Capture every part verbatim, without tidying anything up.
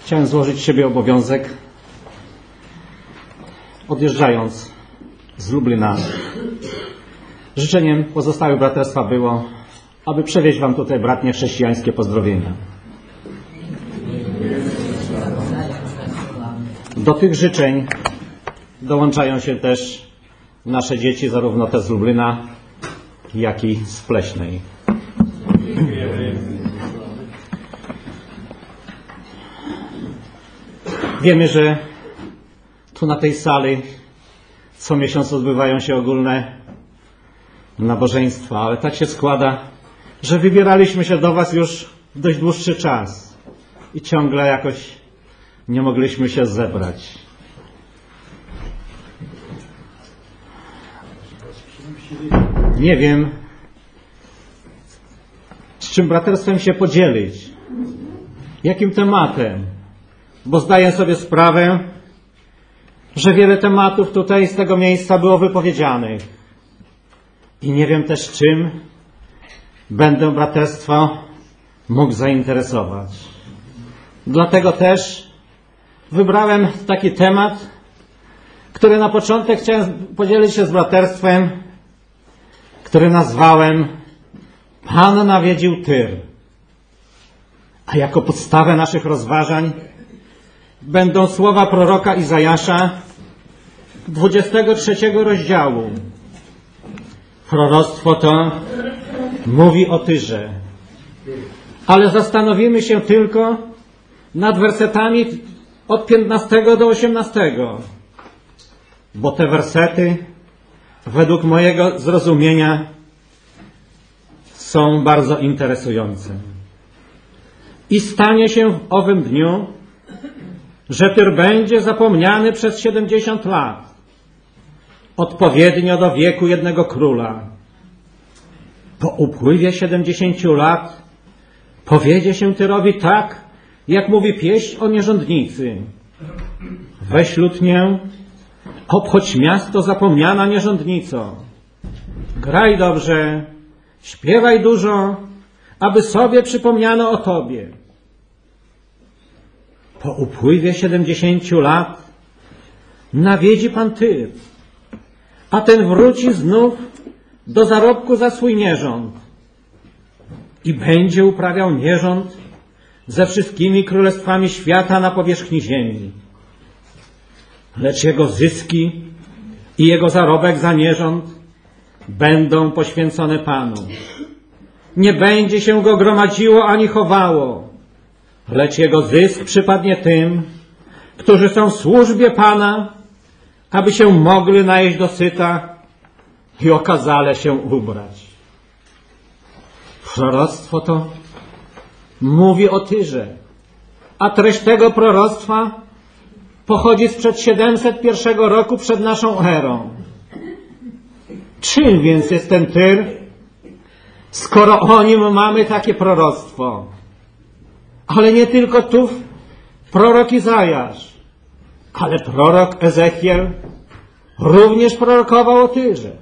Chciałem złożyć z siebie obowiązek, odjeżdżając z Lublina. Życzeniem pozostałych braterstwa było, aby przewieźć wam tutaj bratnie chrześcijańskie pozdrowienia. Do tych życzeń dołączają się też nasze dzieci, zarówno te z Lublina, jak i z Pleśnej. Wiemy, że tu na tej sali co miesiąc odbywają się ogólne nabożeństwa, ale tak się składa, że wybieraliśmy się do was już dość dłuższy czas i ciągle jakoś nie mogliśmy się zebrać. Nie wiem, z czym braterstwem się podzielić, jakim tematem, bo zdaję sobie sprawę, że wiele tematów tutaj z tego miejsca było wypowiedzianych i nie wiem też, czym będę braterstwo mógł zainteresować. Dlatego też wybrałem taki temat, który na początek chciałem podzielić się z braterstwem, który nazwałem Pan nawiedził Tyr. A jako podstawę naszych rozważań będą słowa proroka Izajasza dwudziestego trzeciego rozdziału. Proroctwo to mówi o Tyrze. Ale zastanowimy się tylko nad wersetami od piętnastego do osiemnastego. Bo te wersety według mojego zrozumienia są bardzo interesujące. I stanie się w owym dniu, że Tyr będzie zapomniany przez siedemdziesiąt lat, odpowiednio do wieku jednego króla. Po upływie siedemdziesięciu lat powiedzie się Tyrowi tak, jak mówi pieśń o nierządnicy. Weź lutnię, obchodź miasto zapomniana nierządnico. Graj dobrze, śpiewaj dużo, aby sobie przypomniano o Tobie. Po upływie siedemdziesięciu lat nawiedzi Pan Tyr, a ten wróci znów do zarobku za swój nierząd i będzie uprawiał nierząd ze wszystkimi królestwami świata na powierzchni ziemi. Lecz jego zyski i jego zarobek za nierząd będą poświęcone Panu. Nie będzie się go gromadziło ani chowało, lecz jego zysk przypadnie tym, którzy są w służbie Pana, aby się mogli najeść dosyta i okazale się ubrać. Proroctwo to mówi o Tyrze, a treść tego proroctwa pochodzi sprzed siedemset pierwszego roku przed naszą erą. Czym więc jest ten Tyr, skoro o nim mamy takie proroctwo? Ale nie tylko tu prorok Izajasz, ale prorok Ezechiel również prorokował o Tyrze.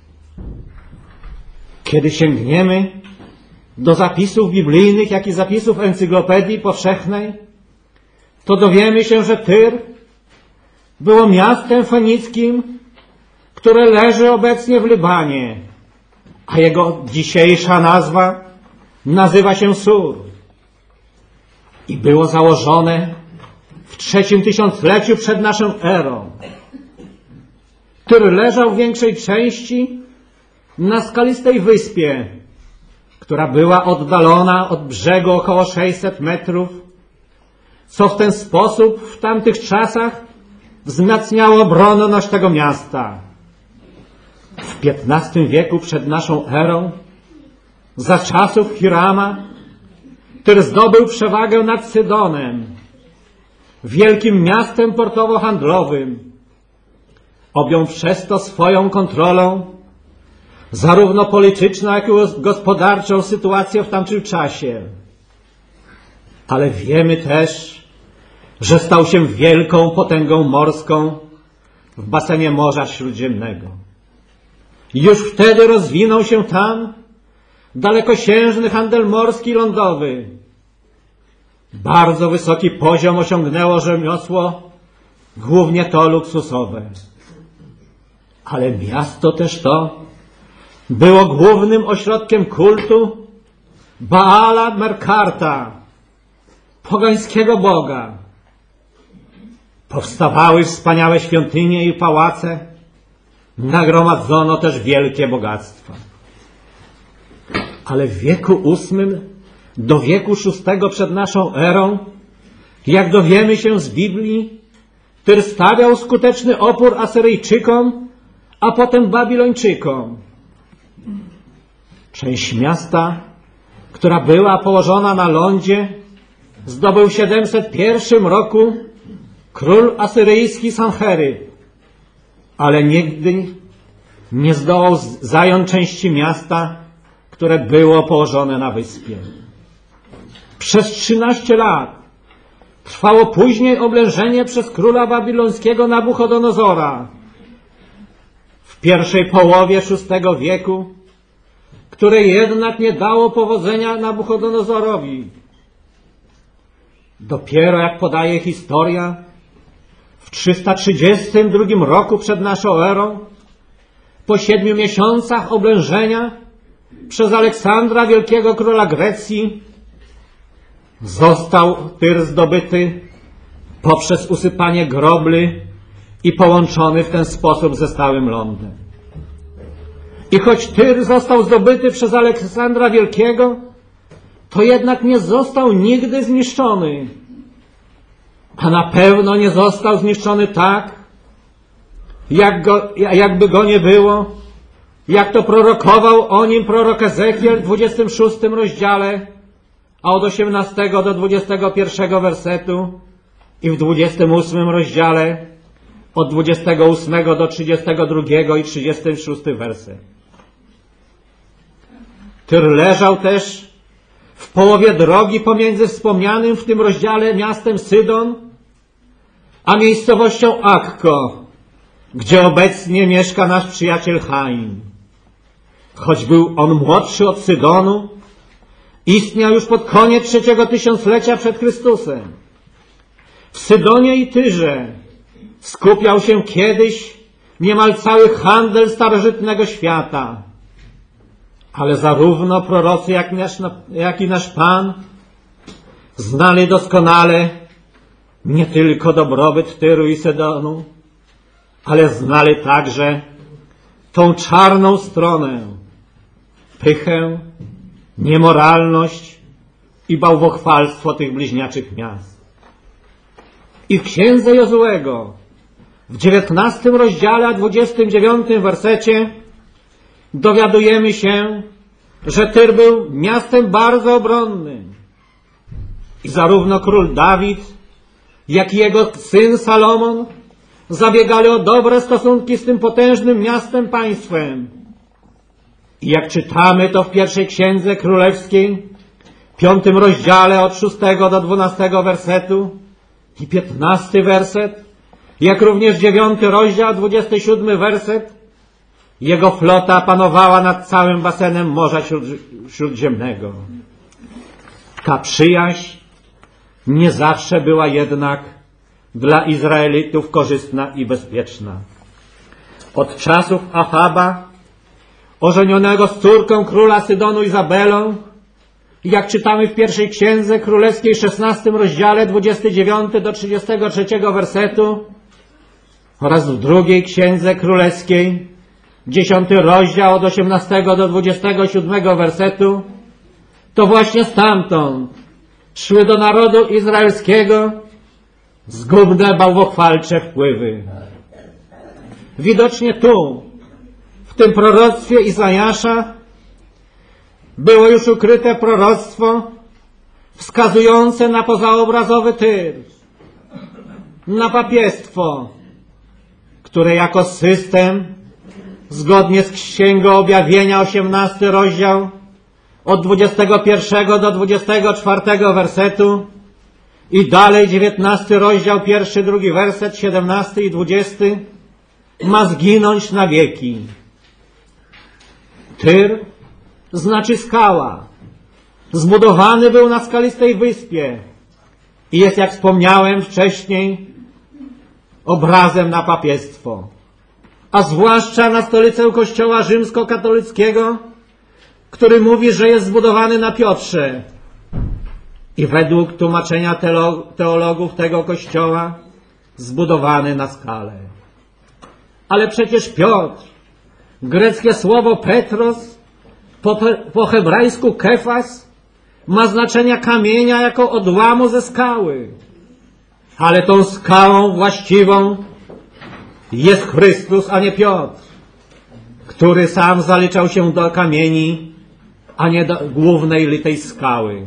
Kiedy sięgniemy do zapisów biblijnych, jak i zapisów Encyklopedii Powszechnej, to dowiemy się, że Tyr było miastem fenickim, które leży obecnie w Libanie, a jego dzisiejsza nazwa nazywa się Sur. I było założone w trzecim tysiącleciu przed naszą erą. Tyr leżał w większej części na skalistej wyspie, która była oddalona od brzegu około sześćset metrów, co w ten sposób w tamtych czasach wzmacniało obronność tego miasta. W piętnastym wieku przed naszą erą, za czasów Hirama, Tyr zdobył przewagę nad Sydonem, wielkim miastem portowo-handlowym. Objął przez to swoją kontrolą zarówno polityczną, jak i gospodarczą sytuację w tamtym czasie. Ale wiemy też, że stał się wielką potęgą morską w basenie Morza Śródziemnego. Już wtedy rozwinął się tam dalekosiężny handel morski i lądowy. Bardzo wysoki poziom osiągnęło rzemiosło, głównie to luksusowe. Ale miasto też to było głównym ośrodkiem kultu Baala Merkarta, pogańskiego boga. Powstawały wspaniałe świątynie i pałace, nagromadzono też wielkie bogactwa. Ale w wieku ósmym do wieku szóstego przed naszą erą, jak dowiemy się z Biblii, Tyr stawiał skuteczny opór Asyryjczykom, a potem Babilończykom. Część miasta, która była położona na lądzie, zdobył w siedemset pierwszym roku król asyryjski Sancheryb, ale nigdy nie zdołał zająć części miasta, które było położone na wyspie. Przez trzynaście lat trwało później oblężenie przez króla babilońskiego Nabuchodonozora w pierwszej połowie szóstego wieku, które jednak nie dało powodzenia Nabuchodonozorowi. Dopiero, jak podaje historia, w trzysta trzydziestym drugim roku przed naszą erą, po siedmiu miesiącach oblężenia przez Aleksandra, wielkiego króla Grecji, został Tyr zdobyty poprzez usypanie grobly i połączony w ten sposób ze stałym lądem. I choć Tyr został zdobyty przez Aleksandra Wielkiego, to jednak nie został nigdy zniszczony. A na pewno nie został zniszczony tak, jak go, jakby go nie było, jak to prorokował o nim prorok Ezechiel w dwudziestym szóstym rozdziale, a od osiemnastego do dwudziestego pierwszego wersetu i w dwudziestym ósmym rozdziale od dwudziestego ósmego do trzydziestego drugiego i trzydziestego szóstego werset. Tyr leżał też w połowie drogi pomiędzy wspomnianym w tym rozdziale miastem Sydon, a miejscowością Akko, gdzie obecnie mieszka nasz przyjaciel Chaim. Choć był on młodszy od Sydonu, istniał już pod koniec trzeciego tysiąclecia przed Chrystusem. W Sydonie i Tyrze skupiał się kiedyś niemal cały handel starożytnego świata. Ale zarówno prorocy, jak, nasz, jak i nasz Pan znali doskonale nie tylko dobrobyt Tyru i Sydonu, ale znali także tą czarną stronę, pychę, niemoralność i bałwochwalstwo tych bliźniaczych miast. I w księdze Jozuego w dziewiętnastym rozdziale, a dwudziestym dziewiątym wersecie dowiadujemy się, że Tyr był miastem bardzo obronnym. I zarówno król Dawid, jak i jego syn Salomon zabiegali o dobre stosunki z tym potężnym miastem, państwem. I jak czytamy to w pierwszej księdze królewskiej, piątym rozdziale od szóstego do dwunastego wersetu i piętnasty werset, jak również dziewiąty rozdział, dwudziesty siódmy werset, jego flota panowała nad całym basenem Morza Śródziemnego. Ta przyjaźń nie zawsze była jednak dla Izraelitów korzystna i bezpieczna. Od czasów Achaba, ożenionego z córką króla Sydonu Izabelą, jak czytamy w pierwszej księdze królewskiej, szesnastym rozdziale, dwudziestego dziewiątego do trzydziestego trzeciego wersetu, oraz w drugiej księdze królewskiej, dziesiąty rozdział od osiemnastego do dwudziestego siódmego wersetu, to właśnie stamtąd szły do narodu izraelskiego zgubne, bałwochwalcze wpływy. Widocznie tu, w tym proroctwie Izajasza, było już ukryte proroctwo wskazujące na pozaobrazowy Tyr, na papiestwo, które jako system, zgodnie z Księgą Objawienia, osiemnasty rozdział, od dwudziestego pierwszego do dwudziestego czwartego wersetu i dalej dziewiętnasty rozdział, pierwszy, drugi werset, siedemnasty i dwudziesty, ma zginąć na wieki. Tyr znaczy skała. Zbudowany był na skalistej wyspie, i jest, jak wspomniałem wcześniej, obrazem na papiestwo, a zwłaszcza na stolicę Kościoła rzymskokatolickiego, który mówi, że jest zbudowany na Piotrze i według tłumaczenia teologów tego Kościoła zbudowany na skale. Ale przecież Piotr, greckie słowo Petros, po, po hebrajsku kefas, ma znaczenie kamienia jako odłamu ze skały. Ale tą skałą właściwą jest Chrystus, a nie Piotr, który sam zaliczał się do kamieni, a nie do głównej litej skały.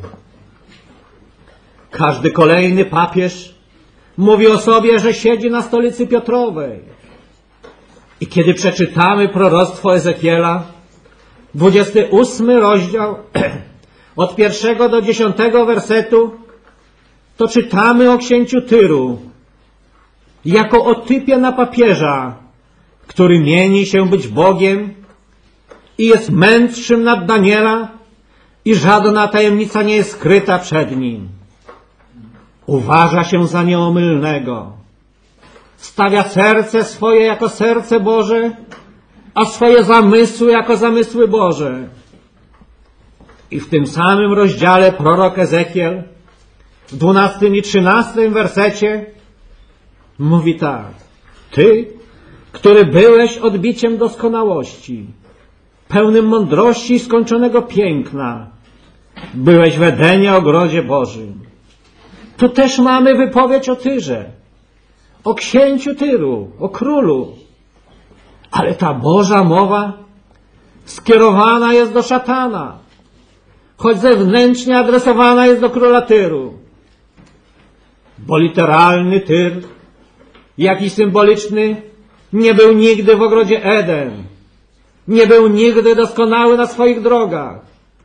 Każdy kolejny papież mówi o sobie, że siedzi na stolicy Piotrowej. I kiedy przeczytamy proroctwo Ezechiela, dwudziesty ósmy rozdział, od pierwszego do dziesiątego wersetu, to czytamy o księciu Tyru, jako o typie na papieża, który mieni się być Bogiem i jest mędrszym nad Daniela i żadna tajemnica nie jest skryta przed nim. Uważa się za nieomylnego. Stawia serce swoje jako serce Boże, a swoje zamysły jako zamysły Boże. I w tym samym rozdziale prorok Ezechiel w dwunastym i trzynastym wersecie mówi tak: Ty, który byłeś odbiciem doskonałości, pełnym mądrości i skończonego piękna, byłeś w Edenie, ogrodzie Bożym. Tu też mamy wypowiedź o Tyrze, o księciu Tyru, o królu. Ale ta Boża mowa skierowana jest do szatana, choć zewnętrznie adresowana jest do króla Tyru. Bo literalny Tyr, jak i symboliczny, nie był nigdy w ogrodzie Eden. Nie był nigdy doskonały na swoich drogach.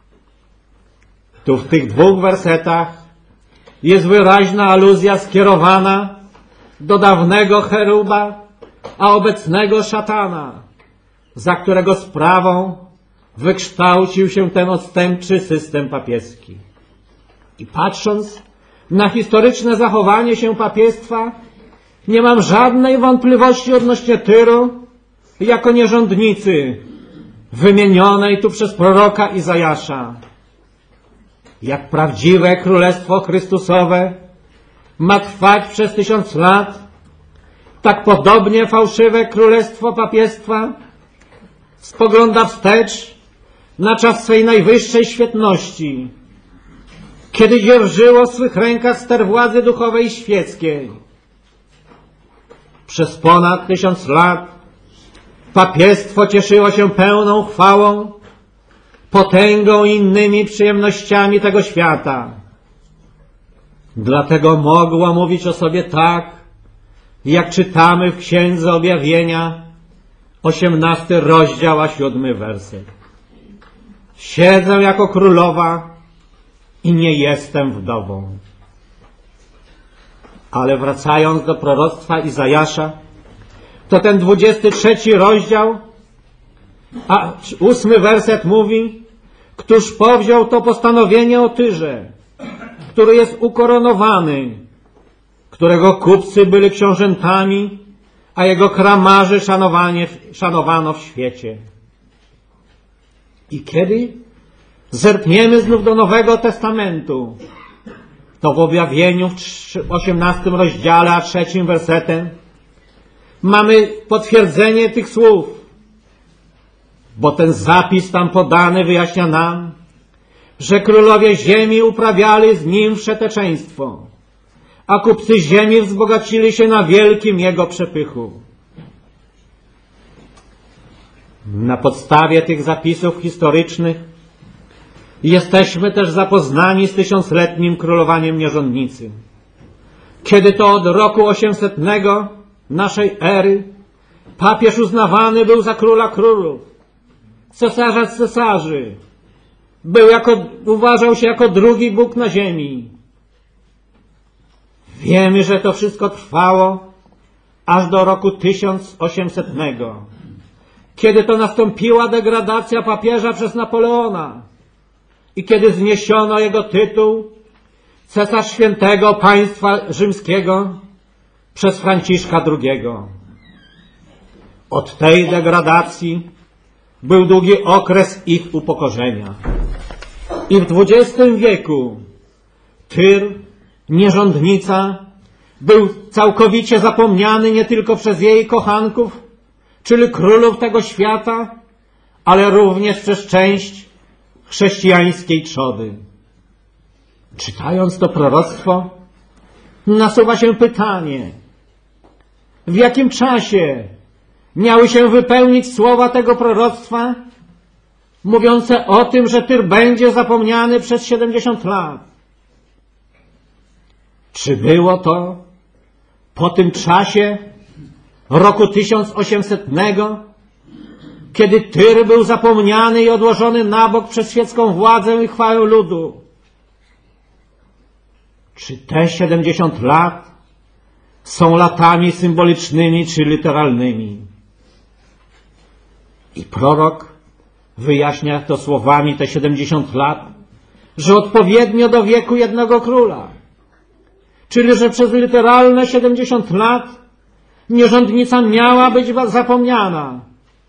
Tu w tych dwóch wersetach jest wyraźna aluzja skierowana do dawnego cheruba, a obecnego szatana, za którego sprawą wykształcił się ten odstępczy system papieski. I patrząc na historyczne zachowanie się papiestwa, nie mam żadnej wątpliwości odnośnie Tyru jako nierządnicy wymienionej tu przez proroka Izajasza. Jak prawdziwe Królestwo Chrystusowe ma trwać przez tysiąc lat, tak podobnie fałszywe Królestwo Papiestwa spogląda wstecz na czas swej najwyższej świetności, kiedy dzierżyło w swych rękach ster władzy duchowej i świeckiej. Przez ponad tysiąc lat papiestwo cieszyło się pełną chwałą, potęgą i innymi przyjemnościami tego świata. Dlatego mogło mówić o sobie tak, jak czytamy w Księdze Objawienia, osiemnasty rozdział, a siódmy werset. Siedzę jako królowa i nie jestem wdową. Ale wracając do proroctwa Izajasza, to ten dwudziesty trzeci rozdział, a ósmy werset mówi: Któż powziął to postanowienie o Tyrze, który jest ukoronowany, którego kupcy byli książętami, a jego kramarzy szanowanie, szanowano w świecie. I kiedy zerkniemy znów do Nowego Testamentu, to w Objawieniu w osiemnastym rozdziale, a trzecim wersetem mamy potwierdzenie tych słów, bo ten zapis tam podany wyjaśnia nam, że królowie ziemi uprawiali z nim wszeteczeństwo, a kupcy ziemi wzbogacili się na wielkim jego przepychu. Na podstawie tych zapisów historycznych jesteśmy też zapoznani z tysiącletnim królowaniem nierządnicy. Kiedy to od roku osiemsetnego naszej ery papież uznawany był za króla królów, cesarza cesarzy, był jako, uważał się jako drugi Bóg na ziemi. Wiemy, że to wszystko trwało aż do roku tysiąc osiemsetnego, kiedy to nastąpiła degradacja papieża przez Napoleona i kiedy zniesiono jego tytuł, cesarz świętego państwa rzymskiego przez Franciszka drugiego. Od tej degradacji był długi okres ich upokorzenia. I w dwudziestym wieku Tyr, nierządnica, był całkowicie zapomniany nie tylko przez jej kochanków, czyli królów tego świata, ale również przez część chrześcijańskiej trzody. Czytając to proroctwo, nasuwa się pytanie, w jakim czasie miały się wypełnić słowa tego proroctwa, mówiące o tym, że Tyr będzie zapomniany przez siedemdziesiąt lat. Czy było to po tym czasie roku tysiąc osiemsetnego, kiedy Tyr był zapomniany i odłożony na bok przez świecką władzę i chwałę ludu? Czy te siedemdziesiąt lat są latami symbolicznymi czy literalnymi? I prorok wyjaśnia to słowami te siedemdziesiąt lat, że odpowiednio do wieku jednego króla. Czyli, że przez literalne siedemdziesiąt lat nierządnica miała być zapomniana.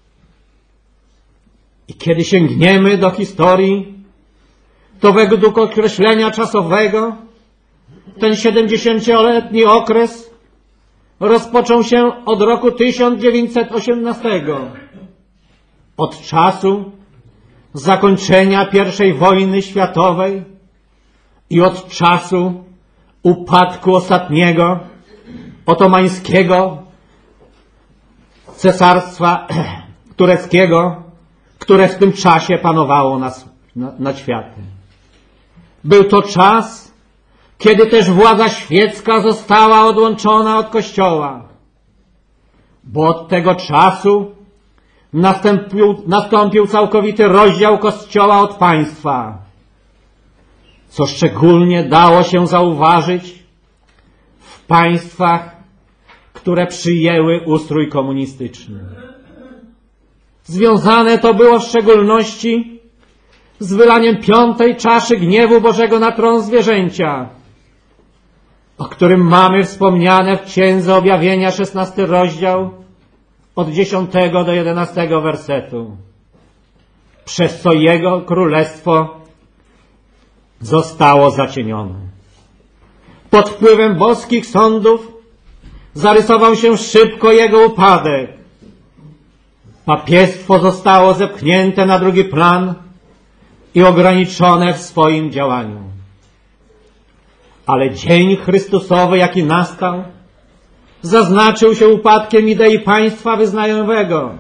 I kiedy sięgniemy do historii, to według określenia czasowego ten siedemdziesięcioletni okres rozpoczął się od roku tysiąc dziewięćset osiemnastego. Od czasu zakończenia pierwszej wojny światowej i od czasu upadku ostatniego otomańskiego cesarstwa tureckiego, które w tym czasie panowało nad, nad światem. Był to czas, kiedy też władza świecka została odłączona od Kościoła, bo od tego czasu nastąpił, nastąpił całkowity rozdział Kościoła od państwa, co szczególnie dało się zauważyć w państwach, które przyjęły ustrój komunistyczny. Związane to było w szczególności z wylaniem piątej czaszy gniewu Bożego na tron zwierzęcia, o którym mamy wspomniane w Księdze Objawienia, szesnasty rozdział, od dziesiątego do jedenastego wersetu, przez co Jego królestwo zostało zacienione. Pod wpływem boskich sądów zarysował się szybko Jego upadek. Papiestwo zostało zepchnięte na drugi plan i ograniczone w swoim działaniu. Ale dzień Chrystusowy, jaki nastał, zaznaczył się upadkiem idei państwa wyznaniowego.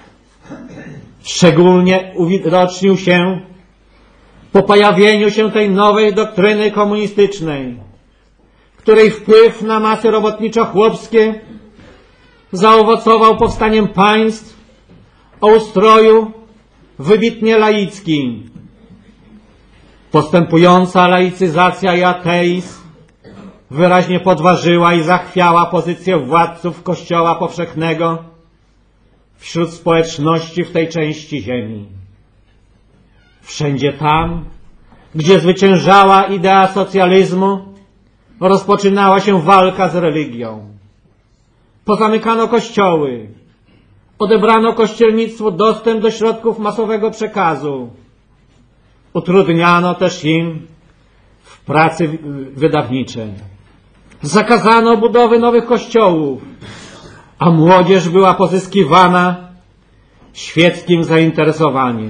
Szczególnie uwidocznił się po pojawieniu się tej nowej doktryny komunistycznej, której wpływ na masy robotniczo-chłopskie zaowocował powstaniem państw o ustroju wybitnie laickim. Postępująca laicyzacja i ateizm wyraźnie podważyła i zachwiała pozycję władców Kościoła powszechnego wśród społeczności w tej części ziemi. Wszędzie tam, gdzie zwyciężała idea socjalizmu, rozpoczynała się walka z religią. Pozamykano kościoły, odebrano kościelnictwu dostęp do środków masowego przekazu. Utrudniano też im w pracy wydawniczej. Zakazano budowy nowych kościołów, a młodzież była pozyskiwana świeckim zainteresowaniem.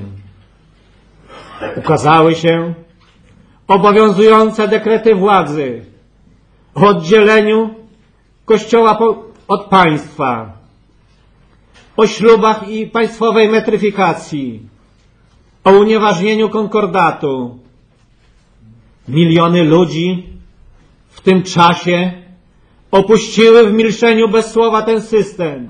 Ukazały się obowiązujące dekrety władzy o oddzieleniu Kościoła od państwa, o ślubach i państwowej metryfikacji, o unieważnieniu konkordatu. Miliony ludzi w tym czasie opuściły w milczeniu bez słowa ten system.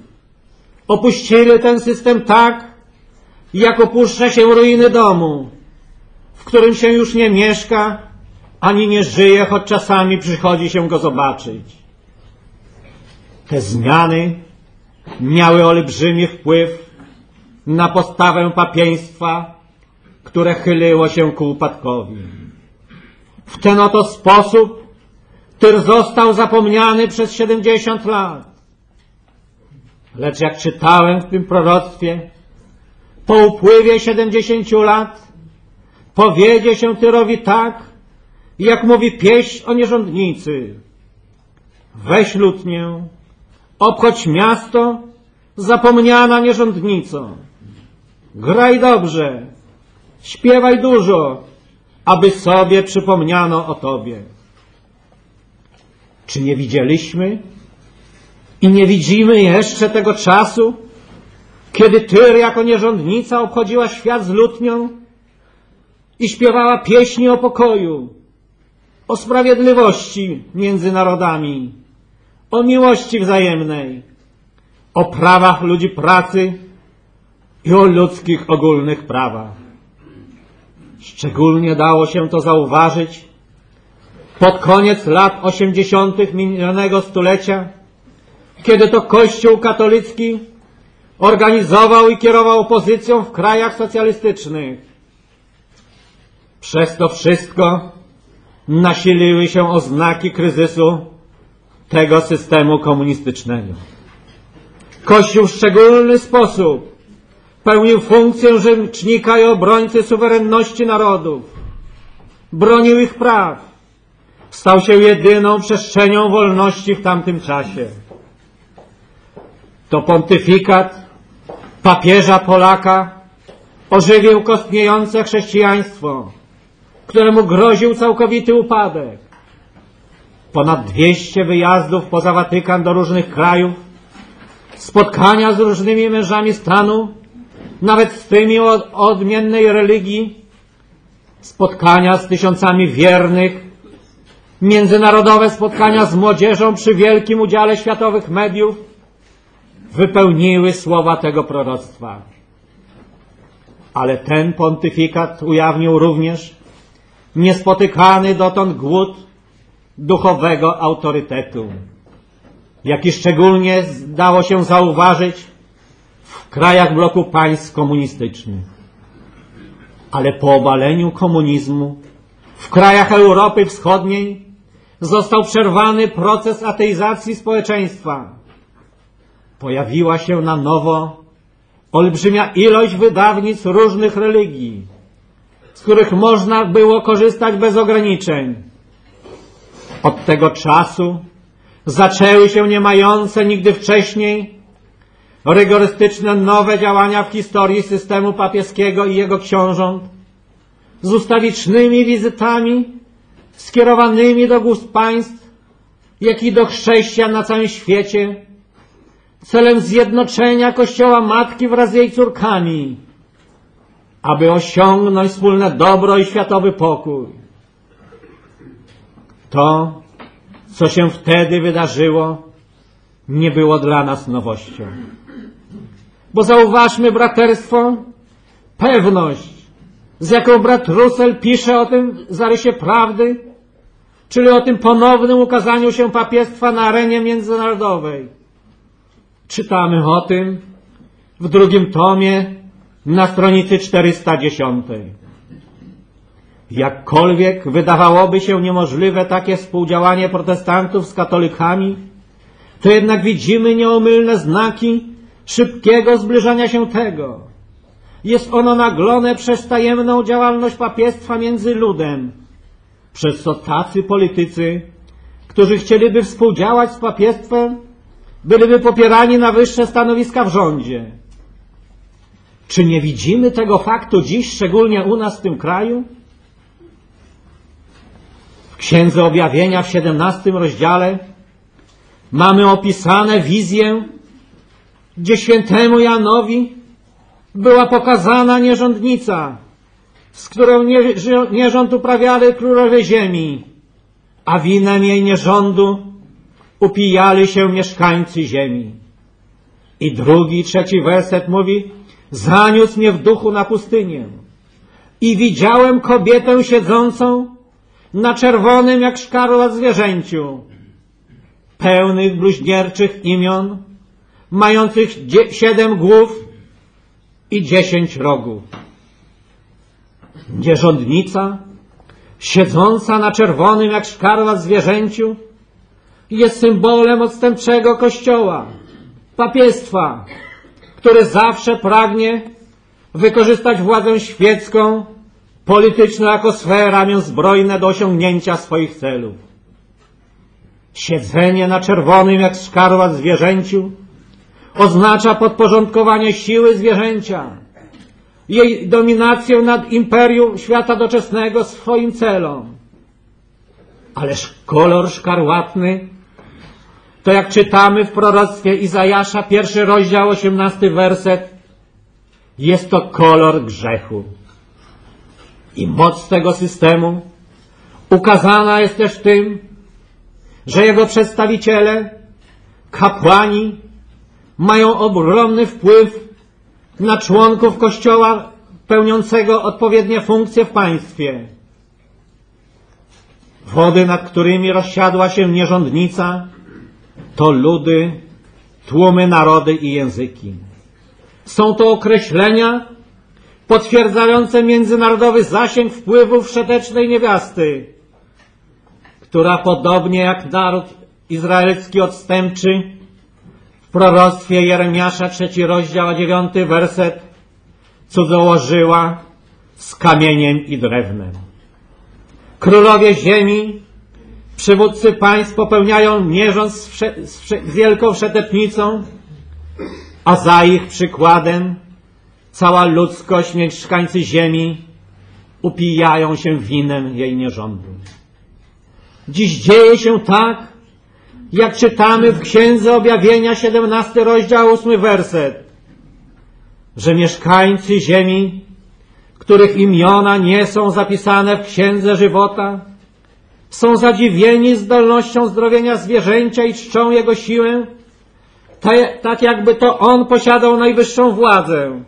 Opuścili ten system tak, jak opuszcza się ruiny domu, w którym się już nie mieszka, ani nie żyje, choć czasami przychodzi się go zobaczyć. Te zmiany miały olbrzymi wpływ na postawę papieństwa, które chyliło się ku upadkowi. W ten oto sposób Tyr został zapomniany przez siedemdziesiąt lat. Lecz jak czytałem w tym proroctwie, po upływie siedemdziesięciu lat powiedzie się Tyrowi tak, jak mówi pieśń o nierządnicy. Weź lutnię, obchodź miasto, zapomniana nierządnico. Graj dobrze, śpiewaj dużo, aby sobie przypomniano o Tobie. Czy nie widzieliśmy i nie widzimy jeszcze tego czasu, kiedy Tyr jako nierządnica obchodziła świat z lutnią i śpiewała pieśni o pokoju, o sprawiedliwości między narodami, o miłości wzajemnej, o prawach ludzi pracy i o ludzkich ogólnych prawach. Szczególnie dało się to zauważyć pod koniec lat osiemdziesiątych minionego stulecia, kiedy to Kościół katolicki organizował i kierował opozycją w krajach socjalistycznych. Przez to wszystko nasiliły się oznaki kryzysu tego systemu komunistycznego. Kościół w szczególny sposób pełnił funkcję rzecznika i obrońcy suwerenności narodów. Bronił ich praw. Stał się jedyną przestrzenią wolności w tamtym czasie. To pontyfikat papieża Polaka ożywił kostniejące chrześcijaństwo, któremu groził całkowity upadek. Ponad dwieście wyjazdów poza Watykan do różnych krajów, spotkania z różnymi mężami stanu, nawet z tymi o odmiennej religii, spotkania z tysiącami wiernych, międzynarodowe spotkania z młodzieżą przy wielkim udziale światowych mediów wypełniły słowa tego proroctwa. Ale ten pontyfikat ujawnił również niespotykany dotąd głód duchowego autorytetu, jaki szczególnie dało się zauważyć w krajach bloku państw komunistycznych. Ale po obaleniu komunizmu w krajach Europy Wschodniej został przerwany proces ateizacji społeczeństwa. Pojawiła się na nowo olbrzymia ilość wydawnictw różnych religii, z których można było korzystać bez ograniczeń. Od tego czasu zaczęły się nie mające nigdy wcześniej rygorystyczne nowe działania w historii systemu papieskiego i jego książąt z ustawicznymi wizytami skierowanymi do głów państw, jak i do chrześcijan na całym świecie, celem zjednoczenia Kościoła Matki wraz z jej córkami, aby osiągnąć wspólne dobro i światowy pokój. To, co się wtedy wydarzyło, nie było dla nas nowością. Bo zauważmy, braterstwo, pewność, z jaką brat Russell pisze o tym zarysie prawdy, czyli o tym ponownym ukazaniu się papiestwa na arenie międzynarodowej. Czytamy o tym w drugim tomie na stronicy czterysta dziesiątej. Jakkolwiek wydawałoby się niemożliwe takie współdziałanie protestantów z katolikami, to jednak widzimy nieomylne znaki szybkiego zbliżania się tego. Jest ono naglone przez tajemną działalność papiestwa między ludem, przez co tacy politycy, którzy chcieliby współdziałać z papiestwem, byliby popierani na wyższe stanowiska w rządzie. Czy nie widzimy tego faktu dziś, szczególnie u nas w tym kraju? W Księdze Objawienia w siedemnastym rozdziale mamy opisane wizję, gdzie świętemu Janowi była pokazana nierządnica, z którą nierząd uprawiali królowie ziemi, a winem jej nierządu upijali się mieszkańcy ziemi. I drugi, trzeci werset mówi: zaniósł mnie w duchu na pustynię i widziałem kobietę siedzącą na czerwonym jak szkarłat zwierzęciu, pełnych bluźnierczych imion, mających siedem głów i dziesięć rogów. Nierządnica siedząca na czerwonym jak szkarłat zwierzęciu, jest symbolem odstępczego Kościoła, papiestwa, który zawsze pragnie wykorzystać władzę świecką, polityczną jako swoje ramię zbrojne do osiągnięcia swoich celów. Siedzenie na czerwonym jak szkarłat zwierzęciu oznacza podporządkowanie siły zwierzęcia, jej dominację nad imperium świata doczesnego swoim celom. Ależ kolor szkarłatny to, jak czytamy w proroctwie Izajasza, pierwszy rozdział, osiemnasty werset, jest to kolor grzechu. I moc tego systemu ukazana jest też w tym, że jego przedstawiciele, kapłani, mają ogromny wpływ na członków Kościoła pełniącego odpowiednie funkcje w państwie. Wody, nad którymi rozsiadła się nierządnica, to ludy, tłumy, narody i języki. Są to określenia potwierdzające międzynarodowy zasięg wpływów wszetecznej niewiasty, która podobnie jak naród izraelski odstępczy w proroctwie Jeremiasza, trzeci rozdział, a dziewiąty werset, cudzołożyła z kamieniem i drewnem. Królowie ziemi, przywódcy państw popełniają mierząc z, wsze, z, wsze, z wielką wszetecznicą, a za ich przykładem cała ludzkość, mieszkańcy ziemi upijają się winem jej nierządu. Dziś dzieje się tak, jak czytamy w Księdze Objawienia, siedemnasty rozdział, ósmy werset, że mieszkańcy ziemi, których imiona nie są zapisane w Księdze Żywota, są zadziwieni zdolnością zdrowienia zwierzęcia i czczą jego siłę, tak jakby to on posiadał najwyższą władzę.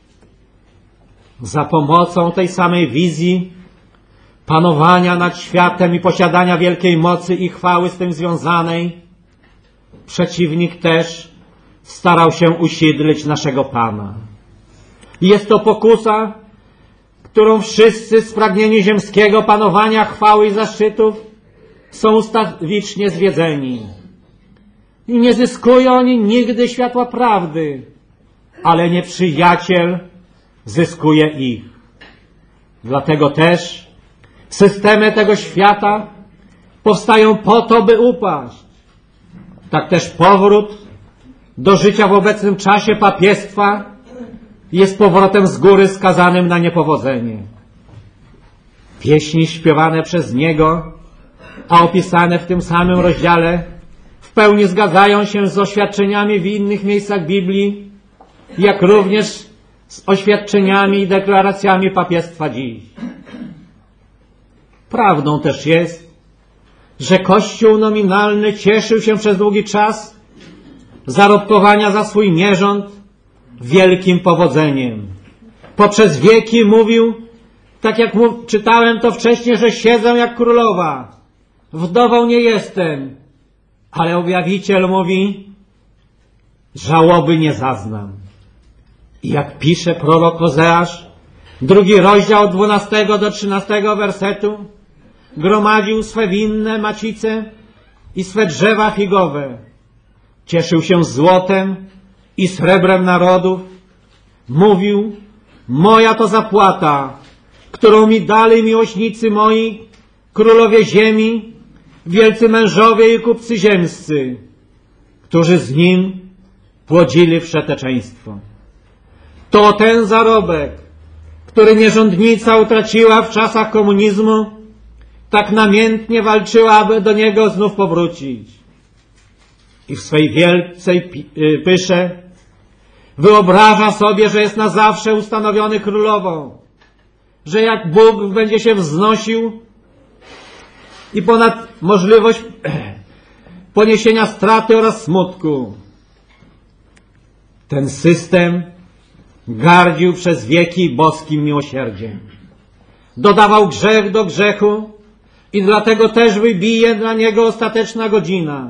Za pomocą tej samej wizji panowania nad światem i posiadania wielkiej mocy i chwały z tym związanej, przeciwnik też starał się usidlić naszego Pana. Jest to pokusa, którą wszyscy spragnieni ziemskiego panowania, chwały i zaszczytów są ustawicznie zwiedzeni. I nie zyskują oni nigdy światła prawdy, ale nieprzyjaciel zyskuje ich. Dlatego też systemy tego świata powstają po to, by upaść. Tak też powrót do życia w obecnym czasie papiestwa jest powrotem z góry skazanym na niepowodzenie. Pieśni śpiewane przez niego, a opisane w tym samym rozdziale, w pełni zgadzają się z oświadczeniami w innych miejscach Biblii, jak również z oświadczeniami i deklaracjami papiestwa dziś. Prawdą też jest, że Kościół nominalny cieszył się przez długi czas zarobkowania za swój nierząd wielkim powodzeniem. Poprzez wieki mówił, tak jak mu, czytałem to wcześniej, że siedzę jak królowa, wdową nie jestem, ale objawiciel mówi, żałoby nie zaznam. I jak pisze prorok Ozeasz, drugi rozdział od dwunastego do trzynastego wersetu, gromadził swe winne macice i swe drzewa figowe. Cieszył się złotem i srebrem narodów. Mówił, moja to zapłata, którą mi dali miłośnicy moi, królowie ziemi, wielcy mężowie i kupcy ziemscy, którzy z nim płodzili wszeteczeństwo. To ten zarobek, który nierządnica utraciła w czasach komunizmu, tak namiętnie walczyła, aby do niego znów powrócić. I w swej wielcej pysze wyobraża sobie, że jest na zawsze ustanowiony królową, że jak Bóg będzie się wznosił i ponad możliwość poniesienia straty oraz smutku. Ten system gardził przez wieki boskim miłosierdziem. Dodawał grzech do grzechu i dlatego też wybije na niego ostateczna godzina.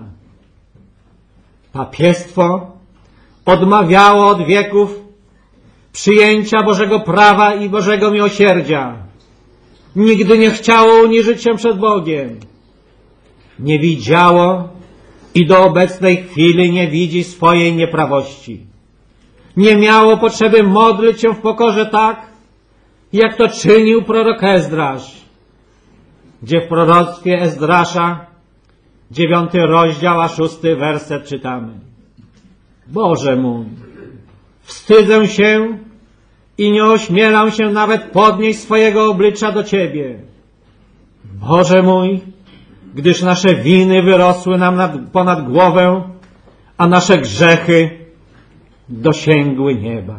Papiestwo odmawiało od wieków przyjęcia Bożego prawa i Bożego miłosierdzia. nigdy nie chciało uniżyć się przed Bogiem. Nie widziało i do obecnej chwili nie widzi swojej nieprawości. Nie miało potrzeby modlić się w pokorze tak, jak to czynił prorok Ezdrasz, gdzie w proroctwie Ezdrasza, dziewiąty rozdział, a szósty werset czytamy. Boże mój, wstydzę się i nie ośmielam się nawet podnieść swojego oblicza do Ciebie. Boże mój, gdyż nasze winy wyrosły nam nad, ponad głowę, a nasze grzechy dosięgły nieba.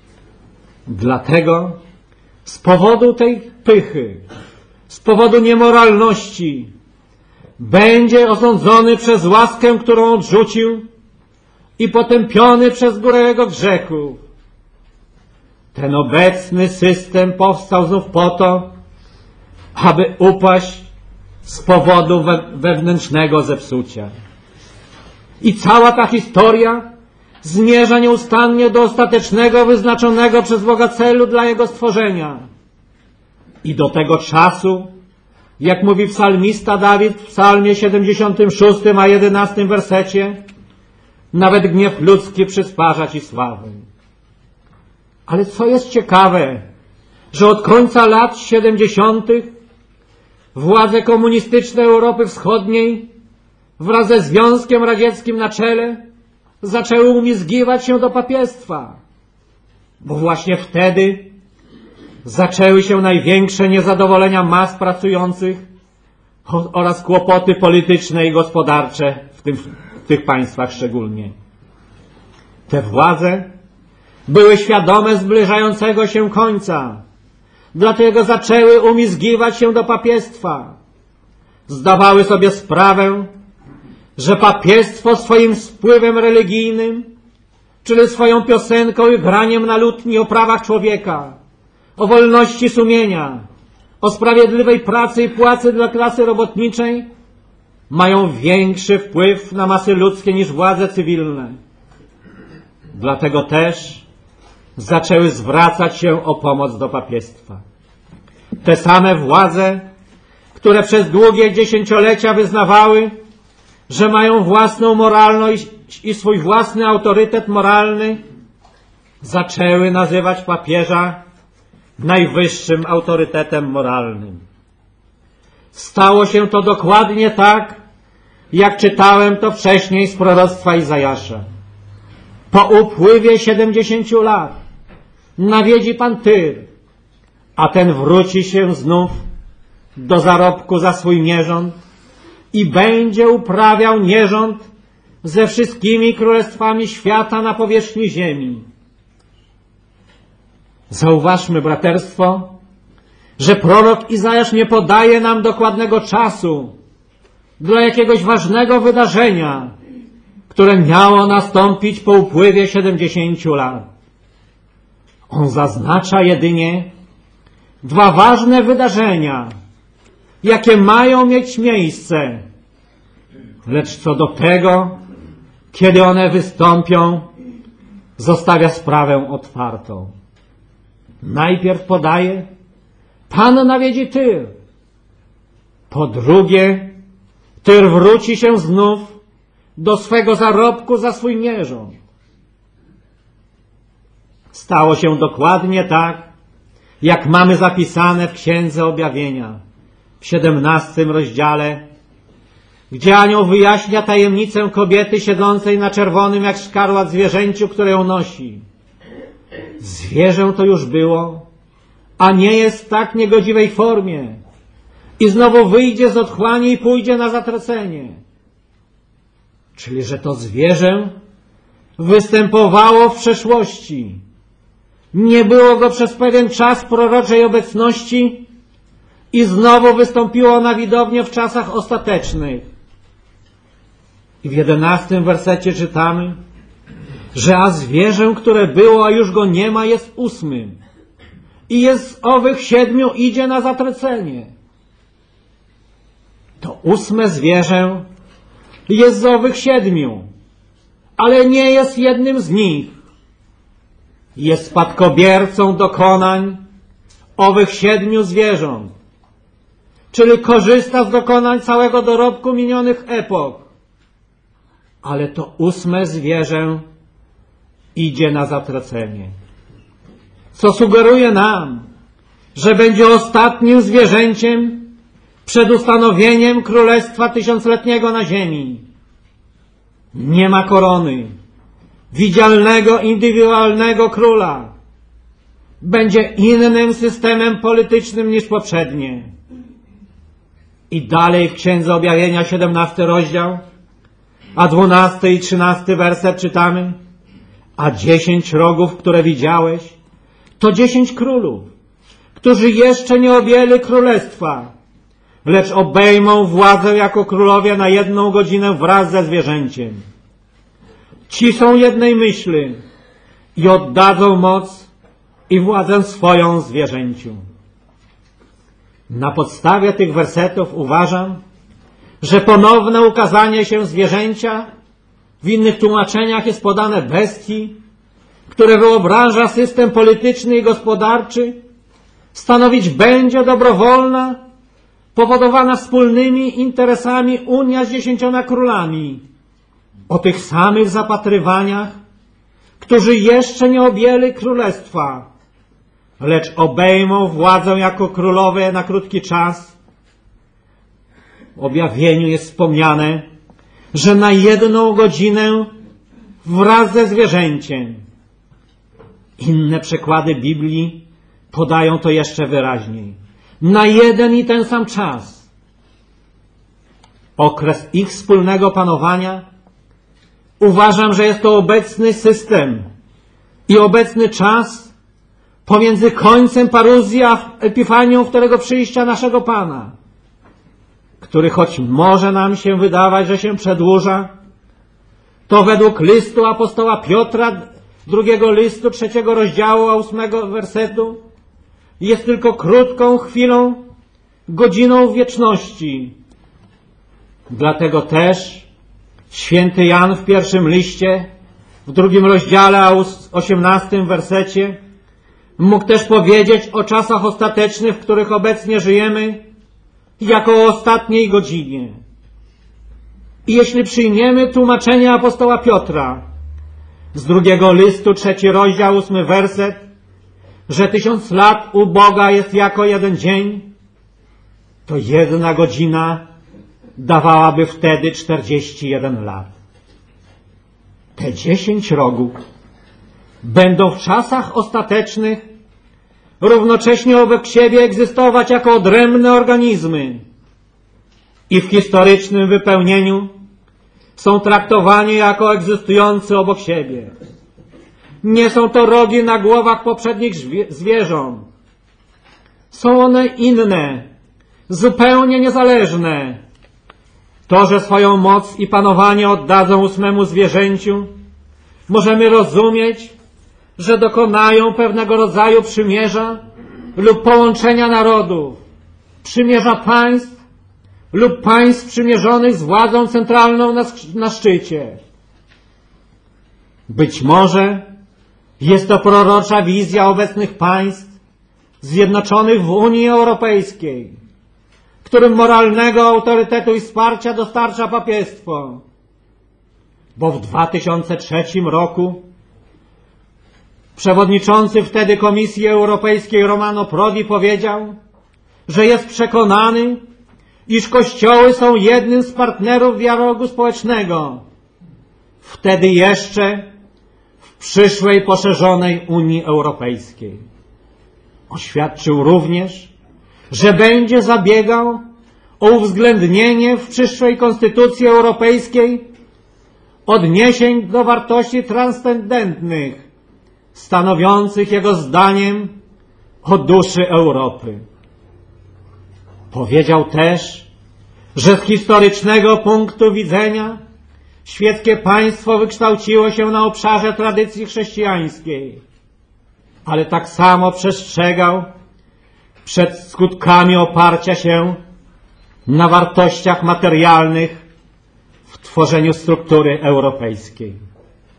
Dlatego z powodu tej pychy, z powodu niemoralności będzie osądzony przez łaskę, którą odrzucił i potępiony przez górę jego grzechów. Ten obecny system powstał znów po to, aby upaść z powodu we, wewnętrznego zepsucia. I cała ta historia zmierza nieustannie do ostatecznego, wyznaczonego przez Boga celu dla Jego stworzenia. I do tego czasu, jak mówi psalmista Dawid w psalmie siedemdziesiątym szóstym a jedenastym wersecie, nawet gniew ludzki przysparza Ci sławy. Ale co jest ciekawe, że od końca lat siedemdziesiątych władze komunistyczne Europy Wschodniej wraz ze Związkiem Radzieckim na czele zaczęły umizgiwać się do papiestwa, bo właśnie wtedy zaczęły się największe niezadowolenia mas pracujących oraz kłopoty polityczne i gospodarcze w, tym, w tych państwach szczególnie. Te władze były świadome zbliżającego się końca, dlatego zaczęły umizgiwać się do papiestwa. Zdawały sobie sprawę, że papiestwo swoim wpływem religijnym, czyli swoją piosenką i graniem na lutni o prawach człowieka, o wolności sumienia, o sprawiedliwej pracy i płacy dla klasy robotniczej, mają większy wpływ na masy ludzkie niż władze cywilne. Dlatego też zaczęły zwracać się o pomoc do papiestwa. Te same władze, które przez długie dziesięciolecia wyznawały, że mają własną moralność i swój własny autorytet moralny, zaczęły nazywać papieża najwyższym autorytetem moralnym. Stało się to dokładnie tak, jak czytałem to wcześniej z proroctwa Izajasza. Po upływie siedemdziesięciu lat nawiedzi Pan Tyr, a ten wróci się znów do zarobku za swój nierząd i będzie uprawiał nierząd ze wszystkimi królestwami świata na powierzchni ziemi. Zauważmy, braterstwo, że prorok Izajasz nie podaje nam dokładnego czasu dla jakiegoś ważnego wydarzenia, które miało nastąpić po upływie siedemdziesięciu lat. On zaznacza jedynie dwa ważne wydarzenia, jakie mają mieć miejsce, lecz co do tego, kiedy one wystąpią, zostawia sprawę otwartą. Najpierw podaje, Pan nawiedzi Tyr. Po drugie, Tyr wróci się znów do swego zarobku za swój nierząd. Stało się dokładnie tak, jak mamy zapisane w Księdze Objawienia, w siedemnastym rozdziale, gdzie anioł wyjaśnia tajemnicę kobiety siedzącej na czerwonym jak szkarłat zwierzęciu, które ją nosi. Zwierzę to już było, a nie jest w tak niegodziwej formie i znowu wyjdzie z otchłani i pójdzie na zatracenie. Czyli, że to zwierzę występowało w przeszłości. Nie było go przez pewien czas proroczej obecności i znowu wystąpiło na widownię w czasach ostatecznych. I w jedenastym wersecie czytamy, że a zwierzę, które było, a już go nie ma, jest ósmym. I jest z owych siedmiu idzie na zatracenie. To ósme zwierzę jest z owych siedmiu, ale nie jest jednym z nich. Jest spadkobiercą dokonań owych siedmiu zwierząt. czyli korzysta z dokonań całego dorobku minionych epok. Ale to ósme zwierzę idzie na zatracenie, co sugeruje nam, że będzie ostatnim zwierzęciem przed ustanowieniem Królestwa Tysiącletniego na ziemi. Nie ma korony, widzialnego, indywidualnego króla. Będzie innym systemem politycznym niż poprzednie. I dalej w Księdze Objawienia, siedemnasty rozdział, a dwunasty i trzynasty werset czytamy: a dziesięć rogów, które widziałeś, to dziesięć królów, którzy jeszcze nie objęli królestwa, lecz obejmą władzę jako królowie na jedną godzinę wraz ze zwierzęciem. Ci są jednej myśli i oddadzą moc i władzę swoją zwierzęciu. Na podstawie tych wersetów uważam, że ponowne ukazanie się zwierzęcia w innych tłumaczeniach jest podane bestii, które wyobraża system polityczny i gospodarczy, stanowić będzie dobrowolna, powodowana wspólnymi interesami Unia z dziesięcioma królami, o tych samych zapatrywaniach, którzy jeszcze nie objęli królestwa, lecz obejmą władzę jako królowie na krótki czas. W objawieniu jest wspomniane, że na jedną godzinę wraz ze zwierzęciem. Inne przekłady Biblii podają to jeszcze wyraźniej. Na jeden i ten sam czas. Okres ich wspólnego panowania uważam, że jest to obecny system i obecny czas pomiędzy końcem paruzji a Epifanią wtórego przyjścia naszego Pana, który choć może nam się wydawać, że się przedłuża, to według listu apostoła Piotra, drugiego listu, trzeciego rozdziału, a ósmego wersetu, jest tylko krótką chwilą, godziną wieczności. Dlatego też święty Jan w pierwszym liście, w drugim rozdziale, a osiemnastym wersecie, mógł też powiedzieć o czasach ostatecznych, w których obecnie żyjemy, jako o ostatniej godzinie. I jeśli przyjmiemy tłumaczenie apostoła Piotra z drugiego listu, trzeci rozdział, ósmy werset, że tysiąc lat u Boga jest jako jeden dzień, to jedna godzina dawałaby wtedy czterdzieści jeden lat. Te dziesięć rogów będą w czasach ostatecznych równocześnie obok siebie egzystować jako odrębne organizmy i w historycznym wypełnieniu są traktowani jako egzystujący obok siebie. Nie są to rogi na głowach poprzednich zwierząt. Są one inne, zupełnie niezależne. To, że swoją moc i panowanie oddadzą ósmemu zwierzęciu, możemy rozumieć, że dokonają pewnego rodzaju przymierza lub połączenia narodów, przymierza państw lub państw przymierzonych z władzą centralną na, na szczycie. Być może jest to prorocza wizja obecnych państw zjednoczonych w Unii Europejskiej, którym moralnego autorytetu i wsparcia dostarcza papiestwo. Bo w dwa tysiące trzecim roku przewodniczący wtedy Komisji Europejskiej Romano Prodi powiedział, że jest przekonany, iż kościoły są jednym z partnerów dialogu społecznego. Wtedy jeszcze w przyszłej poszerzonej Unii Europejskiej. Oświadczył również, że będzie zabiegał o uwzględnienie w przyszłej Konstytucji Europejskiej odniesień do wartości transcendentnych, stanowiących jego zdaniem o duszy Europy. Powiedział też, że z historycznego punktu widzenia świeckie państwo wykształciło się na obszarze tradycji chrześcijańskiej, ale tak samo przestrzegał przed skutkami oparcia się na wartościach materialnych w tworzeniu struktury europejskiej.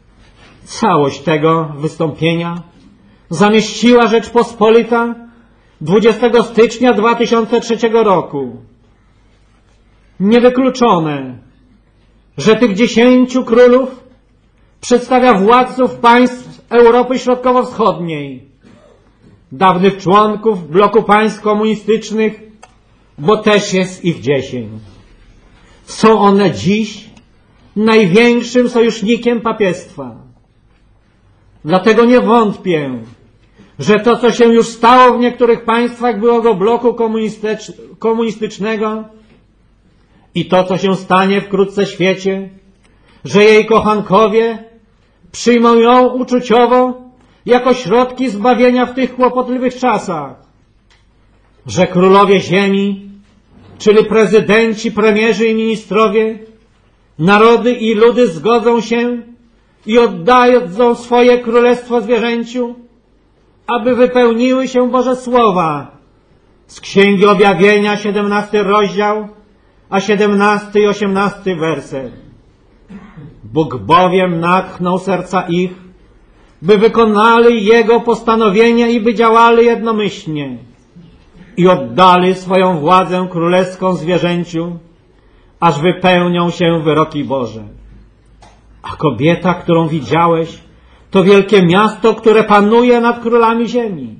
Całość tego wystąpienia zamieściła Rzeczpospolita dwudziestego stycznia dwa tysiące trzeciego roku. Niewykluczone, że tych dziesięciu królów przedstawia władców państw Europy Środkowo-Wschodniej, dawnych członków bloku państw komunistycznych, bo też jest ich dziesięć. Są one dziś największym sojusznikiem papiestwa. Dlatego nie wątpię, że to, co się już stało w niektórych państwach byłego bloku komunistycz komunistycznego i to, co się stanie wkrótce w świecie, że jej kochankowie przyjmą ją uczuciowo jako środki zbawienia w tych kłopotliwych czasach, że królowie ziemi, czyli prezydenci, premierzy i ministrowie, narody i ludy zgodzą się i oddadzą swoje królestwo zwierzęciu, aby wypełniły się Boże słowa z Księgi Objawienia, siedemnasty rozdział, a siedemnasty i osiemnasty werset. Bóg bowiem natchnął serca ich, by wykonali Jego postanowienia i by działali jednomyślnie i oddali swoją władzę królewską zwierzęciu, aż wypełnią się wyroki Boże. A kobieta, którą widziałeś, to wielkie miasto, które panuje nad królami ziemi.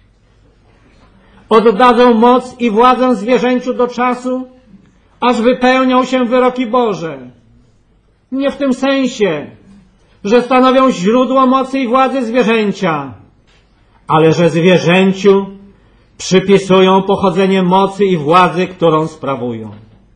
Oddadzą moc i władzę zwierzęciu do czasu, aż wypełnią się wyroki Boże. Nie w tym sensie, że stanowią źródło mocy i władzy zwierzęcia, ale że zwierzęciu przypisują pochodzenie mocy i władzy, którą sprawują.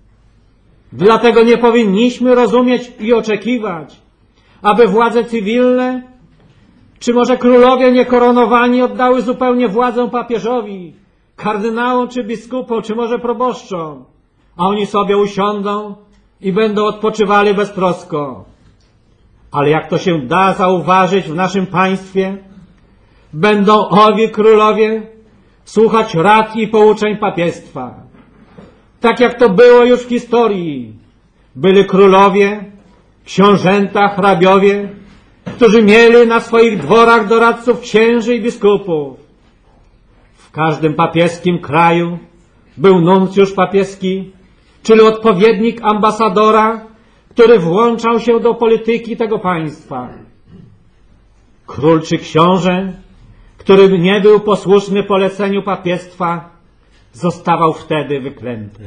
Dlatego nie powinniśmy rozumieć i oczekiwać, aby władze cywilne, czy może królowie niekoronowani oddały zupełnie władzę papieżowi, kardynałom czy biskupom, czy może proboszczom, a oni sobie usiądą i będą odpoczywali beztrosko. Ale jak to się da zauważyć w naszym państwie, będą owi królowie słuchać rad i pouczeń papiestwa. Tak jak to było już w historii. Byli królowie, książęta, hrabiowie, którzy mieli na swoich dworach doradców księży i biskupów. W każdym papieskim kraju był nuncjusz papieski, czyli odpowiednik ambasadora, który włączał się do polityki tego państwa. Król czy książę, który nie był posłuszny poleceniu papiestwa, zostawał wtedy wyklęty.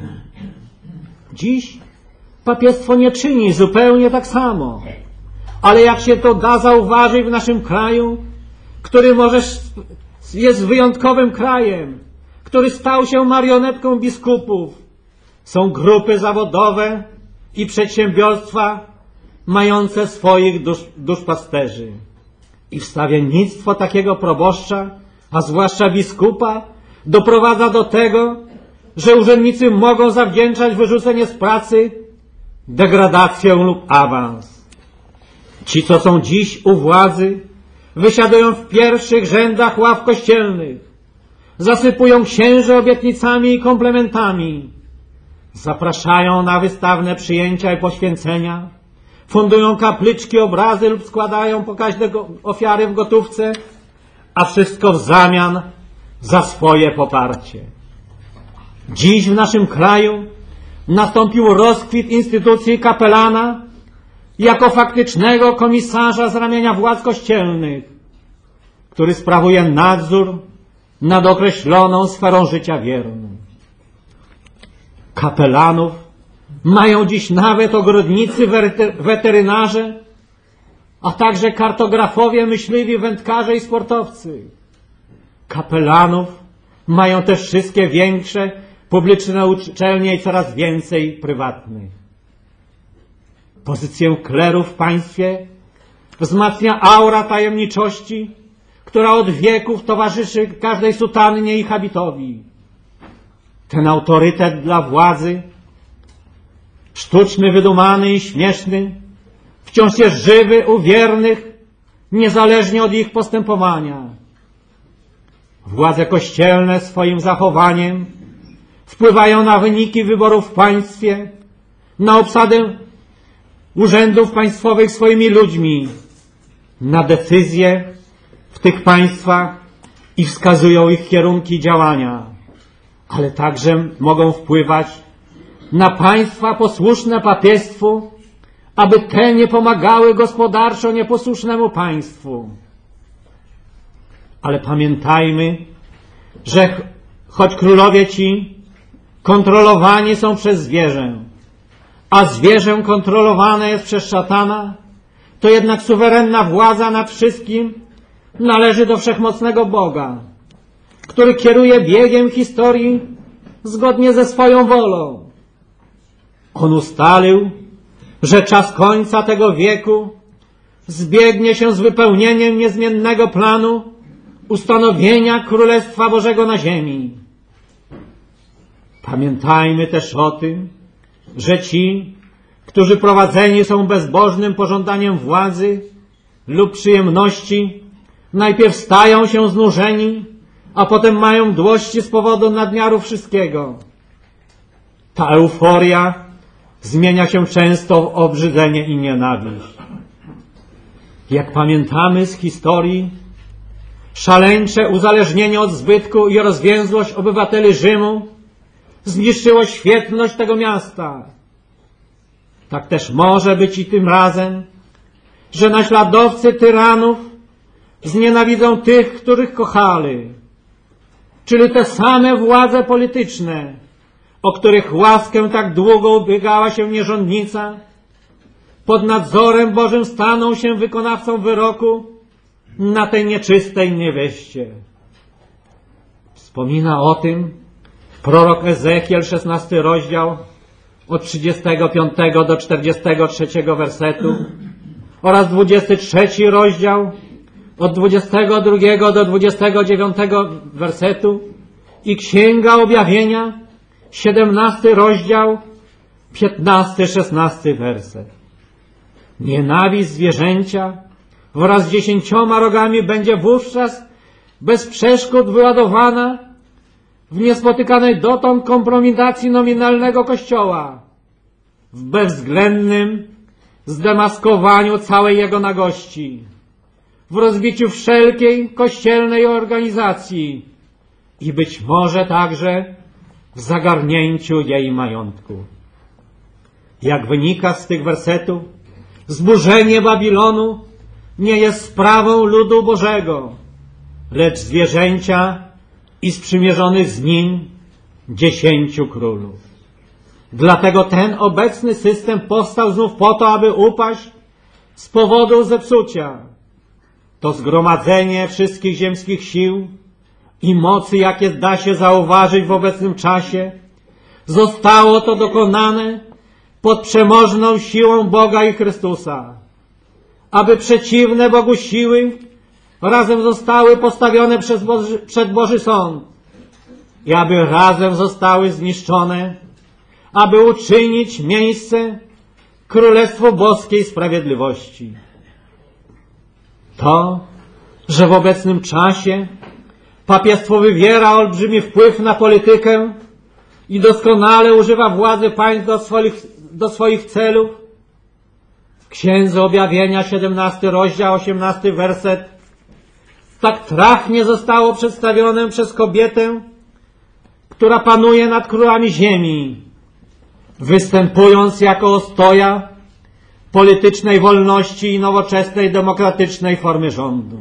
Dziś papiestwo nie czyni zupełnie tak samo, ale jak się to da zauważyć w naszym kraju, który może jest wyjątkowym krajem, który stał się marionetką biskupów, są grupy zawodowe i przedsiębiorstwa mające swoich dusz, duszpasterzy. I wstawiennictwo takiego proboszcza, a zwłaszcza biskupa, doprowadza do tego, że urzędnicy mogą zawdzięczać wyrzucenie z pracy, degradację lub awans. Ci, co są dziś u władzy, wysiadują w pierwszych rzędach ław kościelnych, zasypują księży obietnicami i komplementami, zapraszają na wystawne przyjęcia i poświęcenia, fundują kapliczki, obrazy lub składają pokaźne ofiary w gotówce, a wszystko w zamian za swoje poparcie. Dziś w naszym kraju nastąpił rozkwit instytucji kapelana jako faktycznego komisarza z ramienia władz kościelnych, który sprawuje nadzór nad określoną sferą życia wierną. Kapelanów mają dziś nawet ogrodnicy, weterynarze, a także kartografowie, myśliwi, wędkarze i sportowcy. Kapelanów mają też wszystkie większe publiczne uczelnie i coraz więcej prywatnych. Pozycję kleru w państwie wzmacnia aura tajemniczości, która od wieków towarzyszy każdej sutannie i habitowi. Ten autorytet dla władzy, sztuczny, wydumany i śmieszny, wciąż jest żywy u wiernych, niezależnie od ich postępowania. Władze kościelne swoim zachowaniem wpływają na wyniki wyborów w państwie, na obsadę urzędów państwowych swoimi ludźmi, na decyzje w tych państwach i wskazują ich kierunki działania, ale także mogą wpływać na państwa posłuszne papiestwu, aby te nie pomagały gospodarczo nieposłusznemu państwu. Ale pamiętajmy, że choć królowie ci kontrolowani są przez zwierzę, a zwierzę kontrolowane jest przez szatana, to jednak suwerenna władza nad wszystkim należy do wszechmocnego Boga, który kieruje biegiem historii zgodnie ze swoją wolą. On ustalił, że czas końca tego wieku zbiegnie się z wypełnieniem niezmiennego planu ustanowienia Królestwa Bożego na ziemi. Pamiętajmy też o tym, że ci, którzy prowadzeni są bezbożnym pożądaniem władzy lub przyjemności, najpierw stają się znużeni, a potem mają mdłości z powodu nadmiaru wszystkiego. Ta euforia zmienia się często w obrzydzenie i nienawiść. Jak pamiętamy z historii, szaleńcze uzależnienie od zbytku i rozwięzłość obywateli Rzymu zniszczyło świetność tego miasta. Tak też może być i tym razem, że naśladowcy tyranów znienawidzą tych, których kochali, czyli te same władze polityczne, o których łaskę tak długo ubiegała się nierządnica, pod nadzorem Bożym staną się wykonawcą wyroku na tej nieczystej niewieście. Wspomina o tym prorok Ezechiel, szesnasty rozdział, od trzydziestego piątego do czterdziestego trzeciego wersetu oraz dwudziesty trzeci rozdział, od dwudziestego drugiego do dwudziestego dziewiątego wersetu i Księga Objawienia, siedemnasty rozdział, piętnasty szesnasty werset. Nienawiść zwierzęcia wraz z dziesięcioma rogami będzie wówczas bez przeszkód wyładowana w niespotykanej dotąd kompromitacji nominalnego Kościoła, w bezwzględnym zdemaskowaniu całej jego nagości, w rozbiciu wszelkiej kościelnej organizacji i być może także w zagarnięciu jej majątku. Jak wynika z tych wersetów, zburzenie Babilonu nie jest sprawą ludu Bożego, lecz zwierzęcia i sprzymierzonych z nim dziesięciu królów. Dlatego ten obecny system powstał znów po to, aby upaść z powodu zepsucia. To zgromadzenie wszystkich ziemskich sił i mocy, jakie da się zauważyć w obecnym czasie, zostało to dokonane pod przemożną siłą Boga i Chrystusa, aby przeciwne Bogu siły razem zostały postawione przez Boży, przed Boży Sąd i aby razem zostały zniszczone, aby uczynić miejsce Królestwu Boskiej Sprawiedliwości. To, że w obecnym czasie papiestwo wywiera olbrzymi wpływ na politykę i doskonale używa władzy państw do swoich, do swoich celów, w Księdze Objawienia, siedemnasty rozdział, osiemnasty werset, tak trafnie zostało przedstawione przez kobietę, która panuje nad królami ziemi, występując jako ostoja politycznej wolności i nowoczesnej, demokratycznej formy rządu.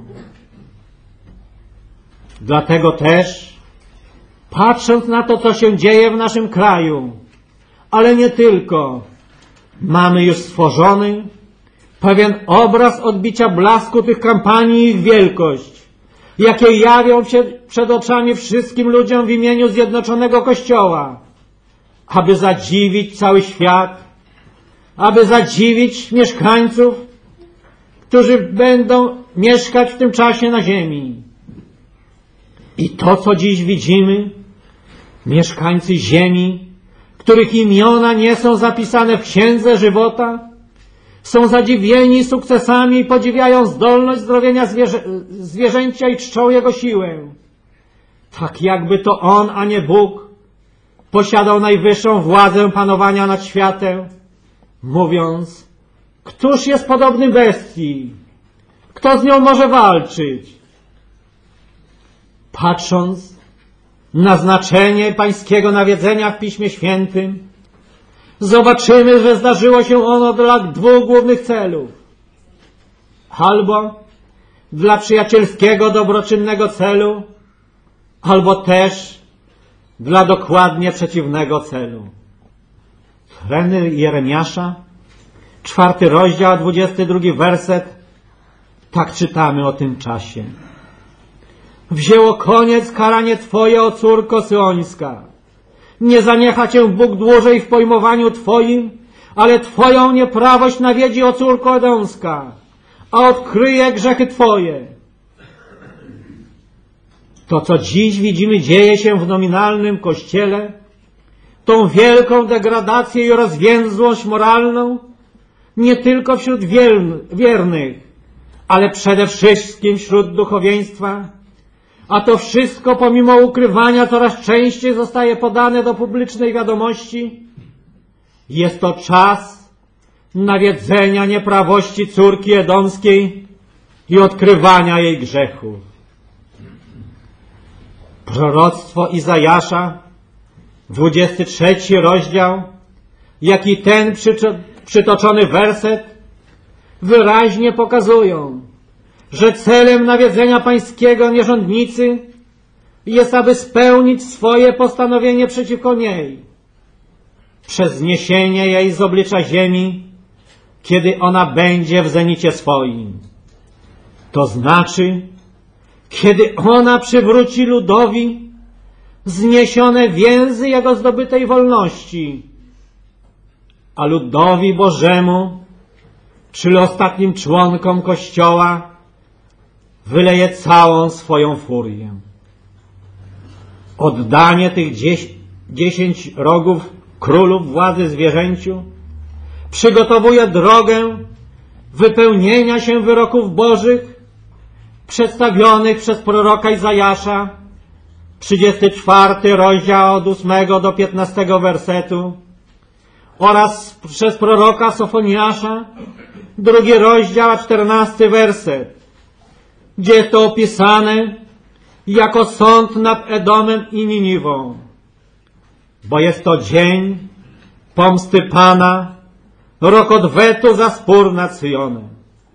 Dlatego też, patrząc na to, co się dzieje w naszym kraju, ale nie tylko, mamy już stworzony pewien obraz odbicia blasku tych kampanii i ich wielkość, jakie jawią się przed oczami wszystkim ludziom w imieniu Zjednoczonego Kościoła, aby zadziwić cały świat, aby zadziwić mieszkańców, którzy będą mieszkać w tym czasie na ziemi. I to, co dziś widzimy, mieszkańcy ziemi, których imiona nie są zapisane w Księdze Żywota, są zadziwieni sukcesami i podziwiają zdolność zdrowienia zwierzę, zwierzęcia i czczą jego siłę. Tak jakby to on, a nie Bóg, posiadał najwyższą władzę panowania nad światem, mówiąc: któż jest podobny bestii? Kto z nią może walczyć? Patrząc na znaczenie pańskiego nawiedzenia w Piśmie Świętym, zobaczymy, że zdarzyło się ono dla dwóch głównych celów. Albo dla przyjacielskiego, dobroczynnego celu, albo też dla dokładnie przeciwnego celu. Trener Jeremiasza, czwarty rozdział, dwudziesty drugi werset, tak czytamy o tym czasie. Wzięło koniec karanie Twoje, o córko Syońska. Nie zaniecha Cię Bóg dłużej w pojmowaniu Twoim, ale Twoją nieprawość nawiedzi, o córko Edomska, a odkryje grzechy Twoje. To, co dziś widzimy, dzieje się w nominalnym Kościele, tą wielką degradację i rozwięzłość moralną, nie tylko wśród wiernych, ale przede wszystkim wśród duchowieństwa, a to wszystko pomimo ukrywania coraz częściej zostaje podane do publicznej wiadomości. Jest to czas nawiedzenia nieprawości córki edomskiej i odkrywania jej grzechów. Proroctwo Izajasza, dwudziesty trzeci rozdział, jak i ten przytoczony werset wyraźnie pokazują, że celem nawiedzenia pańskiego nierządnicy jest, aby spełnić swoje postanowienie przeciwko niej przez zniesienie jej z oblicza ziemi, kiedy ona będzie w zenicie swoim. To znaczy, kiedy ona przywróci ludowi zniesione więzy jego zdobytej wolności, a ludowi Bożemu, czyli ostatnim członkom Kościoła, wyleje całą swoją furię. Oddanie tych dzies dziesięć rogów królów władzy zwierzęciu przygotowuje drogę wypełnienia się wyroków Bożych przedstawionych przez proroka Izajasza, trzydziesty czwarty rozdział od ósmego do piętnastego wersetu, oraz przez proroka Sofoniasza, drugi rozdział, a czternasty werset, gdzie jest to opisane jako sąd nad Edomem i Niniwą. Bo jest to dzień pomsty Pana, rok odwetu za spór nad Syjonem.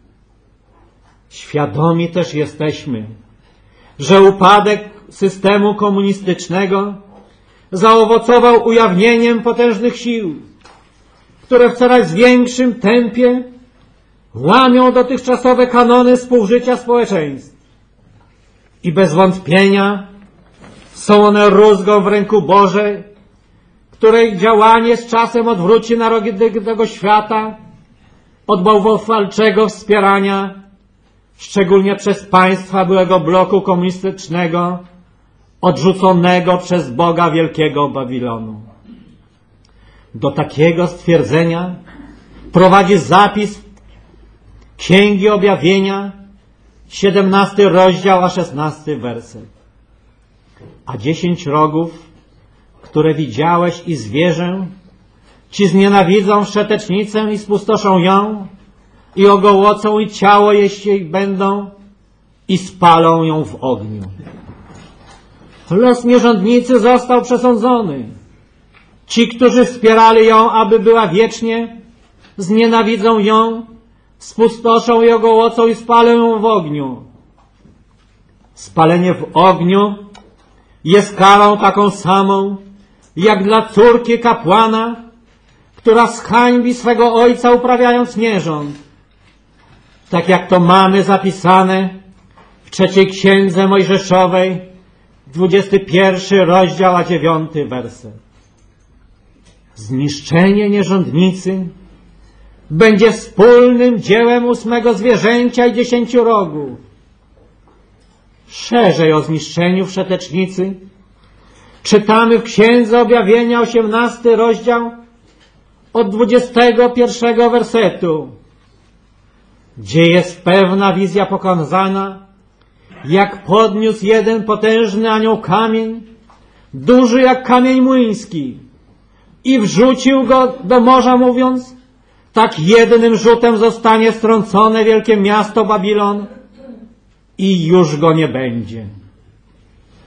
Świadomi też jesteśmy, że upadek systemu komunistycznego zaowocował ujawnieniem potężnych sił, które w coraz większym tempie łamią dotychczasowe kanony współżycia społeczeństw. I bez wątpienia są one rózgą w ręku Bożej, której działanie z czasem odwróci narody tego świata od bałwochwalczego wspierania, szczególnie przez państwa byłego bloku komunistycznego, odrzuconego przez Boga wielkiego Babilonu. Do takiego stwierdzenia prowadzi zapis Księgi Objawienia, siedemnasty rozdział, a szesnasty werset. A dziesięć rogów, które widziałeś i zwierzę, ci znienawidzą wszetecznicę i spustoszą ją, i ogołocą i ciało jeśli będą, i spalą ją w ogniu. Los nierządnicy został przesądzony. Ci, którzy wspierali ją, aby była wiecznie, znienawidzą ją, spustoszą i ogołocą i spalą ją w ogniu. Spalenie w ogniu jest karą taką samą, jak dla córki kapłana, która zhańbi swego ojca, uprawiając nierząd. Tak jak to mamy zapisane w trzeciej Księdze Mojżeszowej, dwudziesty pierwszy rozdział, a dziewiąty werset. Zniszczenie nierządnicy będzie wspólnym dziełem ósmego zwierzęcia i dziesięciu rogów. Szerzej o zniszczeniu wszetecznicy czytamy w Księdze Objawienia, osiemnasty rozdział, od dwudziestego pierwszego wersetu, gdzie jest pewna wizja pokazana, jak podniósł jeden potężny anioł kamień, duży jak kamień młyński, i wrzucił go do morza, mówiąc: tak jednym rzutem zostanie strącone wielkie miasto Babilon i już go nie będzie.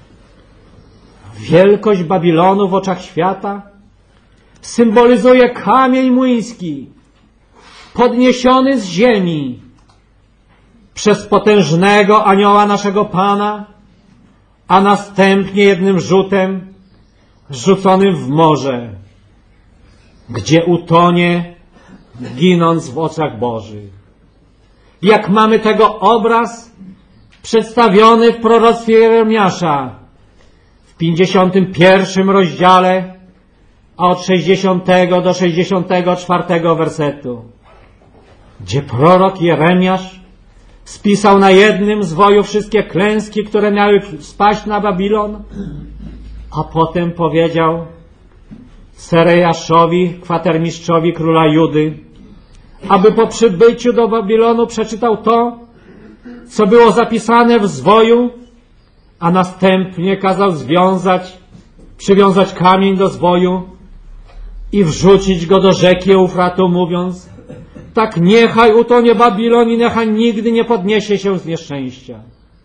Wielkość Babilonu w oczach świata symbolizuje kamień młyński, podniesiony z ziemi przez potężnego anioła naszego Pana, a następnie jednym rzutem rzucony w morze, gdzie utonie, ginąc w oczach Bożych. Jak mamy tego obraz przedstawiony w proroctwie Jeremiasza w pięćdziesiątym pierwszym rozdziale, a od sześćdziesiątego do sześćdziesiątego czwartego wersetu, gdzie prorok Jeremiasz spisał na jednym zwoju wszystkie klęski, które miały spaść na Babilon, a potem powiedział Serejaszowi, kwatermistrzowi króla Judy, aby po przybyciu do Babilonu przeczytał to, co było zapisane w zwoju, a następnie kazał związać, przywiązać kamień do zwoju i wrzucić go do rzeki Eufratu, mówiąc: tak niechaj utonie Babilon i niechaj nigdy nie podniesie się z nieszczęścia.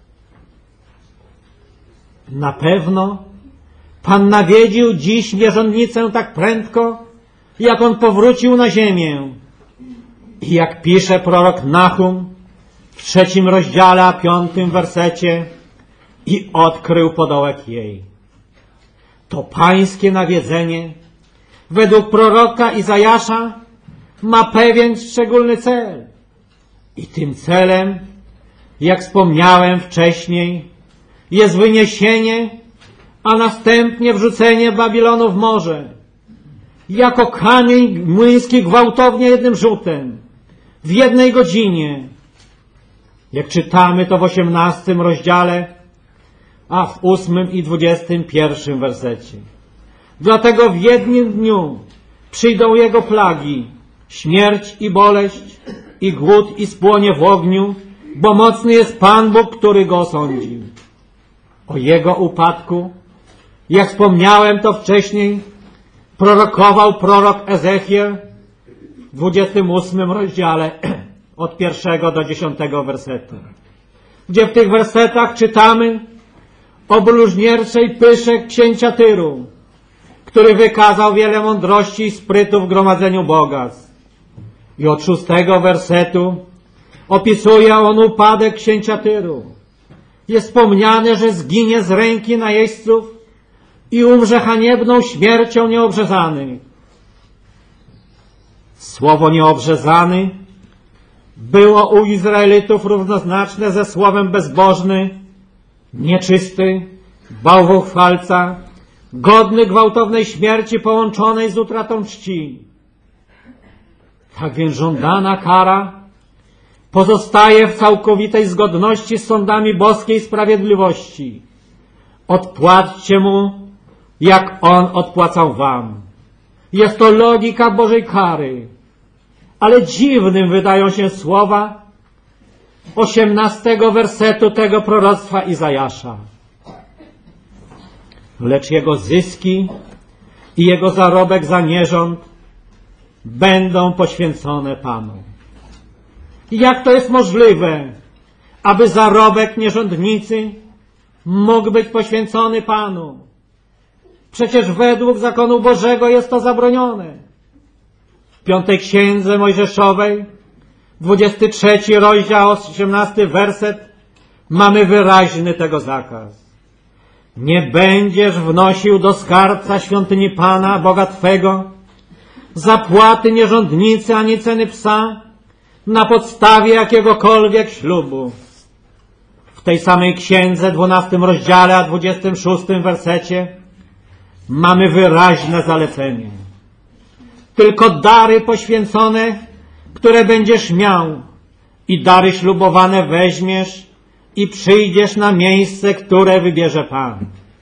Na pewno Pan nawiedził dziś nierządnicę tak prędko, jak on powrócił na ziemię. I jak pisze prorok Nahum w trzecim rozdziale, a piątym wersecie, i odkrył podołek jej. To pańskie nawiedzenie według proroka Izajasza ma pewien szczególny cel. I tym celem, jak wspomniałem wcześniej, jest wyniesienie, a następnie wrzucenie Babilonu w morze, jako kamień młyński gwałtownie jednym rzutem, w jednej godzinie. Jak czytamy to w osiemnastym rozdziale, a w ósmym i dwudziestym pierwszym wersecie. Dlatego w jednym dniu przyjdą jego plagi, śmierć i boleść, i głód, i spłonie w ogniu, bo mocny jest Pan Bóg, który go osądził. O jego upadku, jak wspomniałem to wcześniej, prorokował prorok Ezechiel w dwudziestym ósmym rozdziale od pierwszego do dziesiątego wersetu, gdzie w tych wersetach czytamy o bluźnierczej pysze księcia Tyru, który wykazał wiele mądrości i sprytu w gromadzeniu bogactw. I od szóstego wersetu opisuje on upadek księcia Tyru. Jest wspomniane, że zginie z ręki najeźdźców i umrze haniebną śmiercią nieobrzezany. Słowo nieobrzezany było u Izraelitów równoznaczne ze słowem bezbożny, nieczysty, bałwochwalca, godny gwałtownej śmierci połączonej z utratą czci. Tak więc żądana kara pozostaje w całkowitej zgodności z sądami boskiej sprawiedliwości. Odpłaćcie mu, jak on odpłacał wam. Jest to logika Bożej kary. Ale dziwnym wydają się słowa osiemnastego wersetu tego proroctwa Izajasza. Lecz jego zyski i jego zarobek za nierząd będą poświęcone Panu. I jak to jest możliwe, aby zarobek nierządnicy mógł być poświęcony Panu? Przecież według zakonu Bożego jest to zabronione. W piątej księdze Mojżeszowej, dwudziesty trzeci rozdział, osiemnasty werset, mamy wyraźny tego zakaz. Nie będziesz wnosił do skarbca świątyni Pana, Boga Twego, zapłaty nierządnicy ani ceny psa na podstawie jakiegokolwiek ślubu. W tej samej księdze, dwunastym rozdziale, a dwudziestym szóstym wersecie mamy wyraźne zalecenie. Tylko dary poświęcone, które będziesz miał, i dary ślubowane weźmiesz i przyjdziesz na miejsce, które wybierze Pan.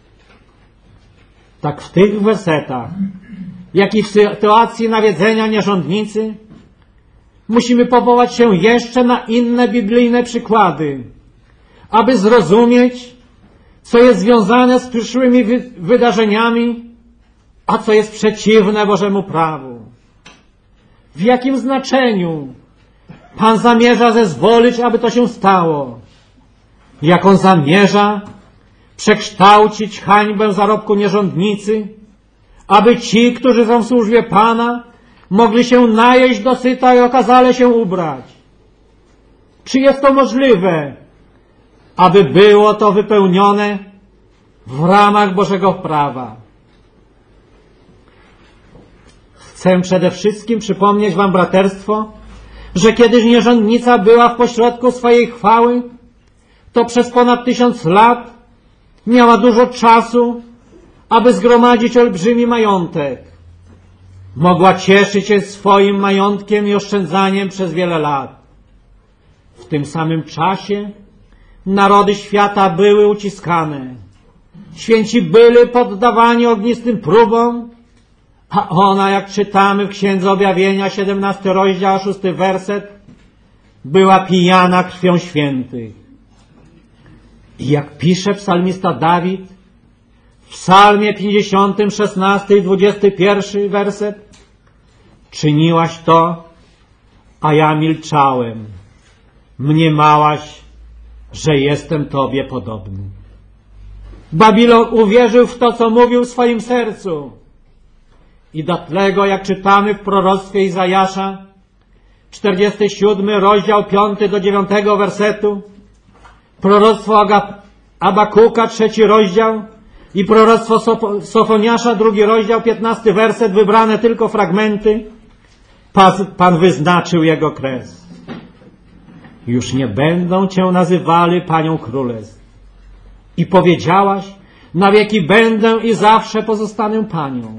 Tak w tych wersetach, jak i w sytuacji nawiedzenia nierządnicy, musimy powołać się jeszcze na inne biblijne przykłady, aby zrozumieć, co jest związane z przyszłymi wy- wydarzeniami, a co jest przeciwne Bożemu prawu. W jakim znaczeniu Pan zamierza zezwolić, aby to się stało? Jak On zamierza przekształcić hańbę zarobku nierządnicy, aby ci, którzy są w służbie Pana, mogli się najeść dosyta i okazale się ubrać. Czy jest to możliwe, aby było to wypełnione w ramach Bożego prawa? Chcę przede wszystkim przypomnieć wam, braterstwo, że kiedyś nierządnica była w pośrodku swojej chwały, to przez ponad tysiąc lat miała dużo czasu, aby zgromadzić olbrzymi majątek. Mogła cieszyć się swoim majątkiem i oszczędzaniem przez wiele lat. W tym samym czasie narody świata były uciskane. Święci byli poddawani ognistym próbom, a ona, jak czytamy w Księdze Objawienia, siedemnasty rozdział, szósty werset, była pijana krwią świętych. I jak pisze psalmista Dawid, w psalmie pięćdziesiątym, szesnasty i dwudziesty pierwszy werset, czyniłaś to, a ja milczałem. Mniemałaś, że jestem Tobie podobny. Babilon uwierzył w to, co mówił w swoim sercu. I dlatego, jak czytamy w proroctwie Izajasza, czterdziesty siódmy rozdział, piąty do dziewiątego wersetu, proroctwo Abakuka, trzeci rozdział i proroctwo Sofoniasza, drugi rozdział, piętnasty werset, wybrane tylko fragmenty, Pan wyznaczył jego kres. Już nie będą Cię nazywali Panią Królestw. I powiedziałaś, na wieki będę i zawsze pozostanę Panią.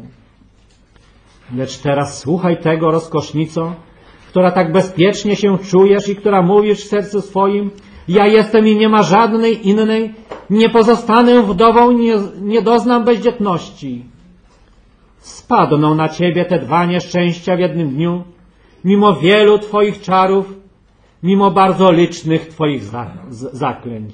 Lecz teraz słuchaj tego, rozkosznico, która tak bezpiecznie się czujesz i która mówisz w sercu swoim, ja jestem i nie ma żadnej innej, nie pozostanę wdową, nie, nie doznam bezdzietności. Spadną na Ciebie te dwa nieszczęścia w jednym dniu, mimo wielu Twoich czarów, mimo bardzo licznych Twoich zaklęć.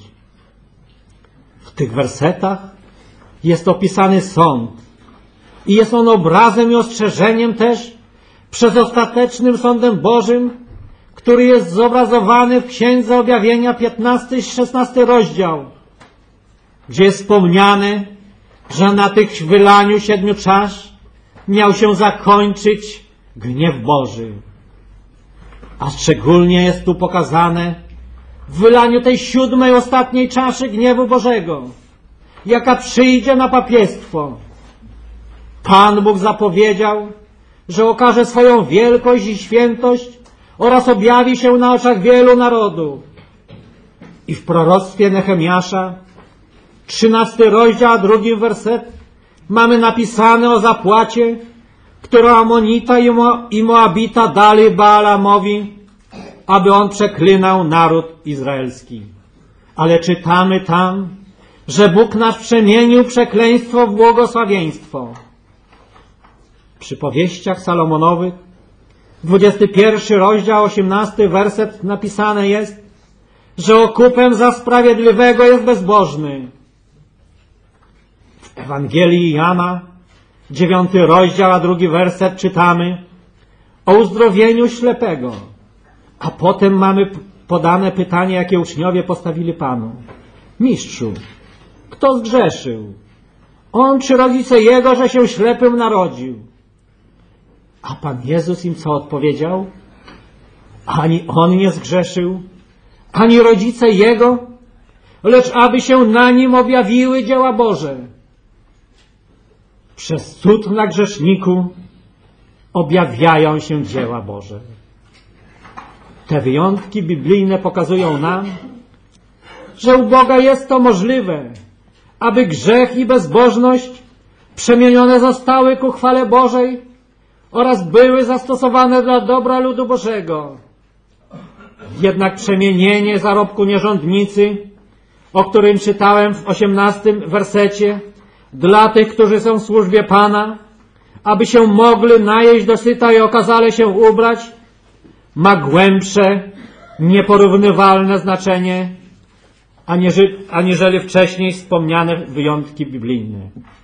W tych wersetach jest opisany sąd i jest on obrazem i ostrzeżeniem też przed ostatecznym sądem Bożym, który jest zobrazowany w Księdze Objawienia, piętnasty i szesnasty rozdział, gdzie jest wspomniane, że na tych wylaniu siedmiu czasz miał się zakończyć gniew Boży. A szczególnie jest tu pokazane w wylaniu tej siódmej, ostatniej czaszy gniewu Bożego, jaka przyjdzie na papiestwo. Pan Bóg zapowiedział, że okaże swoją wielkość i świętość oraz objawi się na oczach wielu narodów. I w proroctwie Nehemiasza, trzynasty rozdział, drugi werset, mamy napisane o zapłacie, którą Amonita i Moabita dali Baalamowi, aby on przeklinał naród izraelski. Ale czytamy tam, że Bóg nasz przemienił przekleństwo w błogosławieństwo. W przypowieściach Salomonowych, dwudziesty pierwszy rozdział, osiemnasty werset, napisane jest, że okupem za sprawiedliwego jest bezbożny. W Ewangelii Jana, dziewiąty rozdział, a drugi werset, czytamy o uzdrowieniu ślepego. A potem mamy podane pytanie, jakie uczniowie postawili Panu. Mistrzu, kto zgrzeszył? On czy rodzice jego, że się ślepym narodził? A Pan Jezus im co odpowiedział? Ani on nie zgrzeszył, ani rodzice jego, lecz aby się na nim objawiły dzieła Boże. Przez cud na grzeszniku objawiają się dzieła Boże. Te wyjątki biblijne pokazują nam, że u Boga jest to możliwe, aby grzech i bezbożność przemienione zostały ku chwale Bożej oraz były zastosowane dla dobra ludu Bożego. Jednak przemienienie zarobku nierządnicy, o którym czytałem w osiemnastym wersecie, dla tych, którzy są w służbie Pana, aby się mogli najeść dosyta i okazale się ubrać, ma głębsze, nieporównywalne znaczenie, aniżeli wcześniej wspomniane wyjątki biblijne.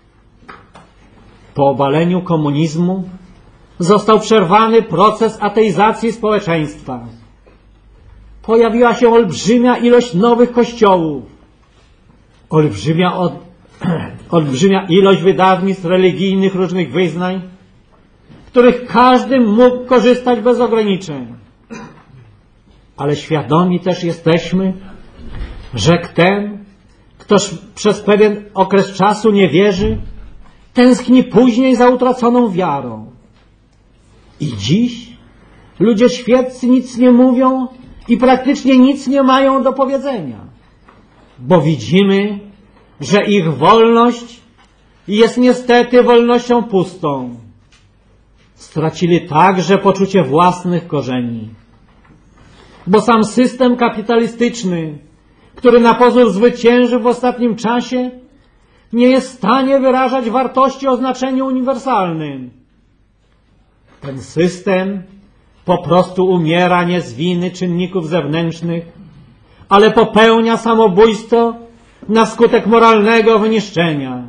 Po obaleniu komunizmu został przerwany proces ateizacji społeczeństwa. Pojawiła się olbrzymia ilość nowych kościołów. olbrzymia, od, olbrzymia ilość wydawnictw religijnych różnych wyznań, w których każdy mógł korzystać bez ograniczeń. Ale świadomi też jesteśmy, że ten, kto przez pewien okres czasu nie wierzy, tęskni później za utraconą wiarą. I dziś ludzie świeccy nic nie mówią i praktycznie nic nie mają do powiedzenia, bo widzimy, że ich wolność jest niestety wolnością pustą. Stracili także poczucie własnych korzeni, bo sam system kapitalistyczny, który na pozór zwyciężył w ostatnim czasie, nie jest w stanie wyrażać wartości o znaczeniu uniwersalnym. Ten system po prostu umiera nie z winy czynników zewnętrznych, ale popełnia samobójstwo na skutek moralnego wyniszczenia.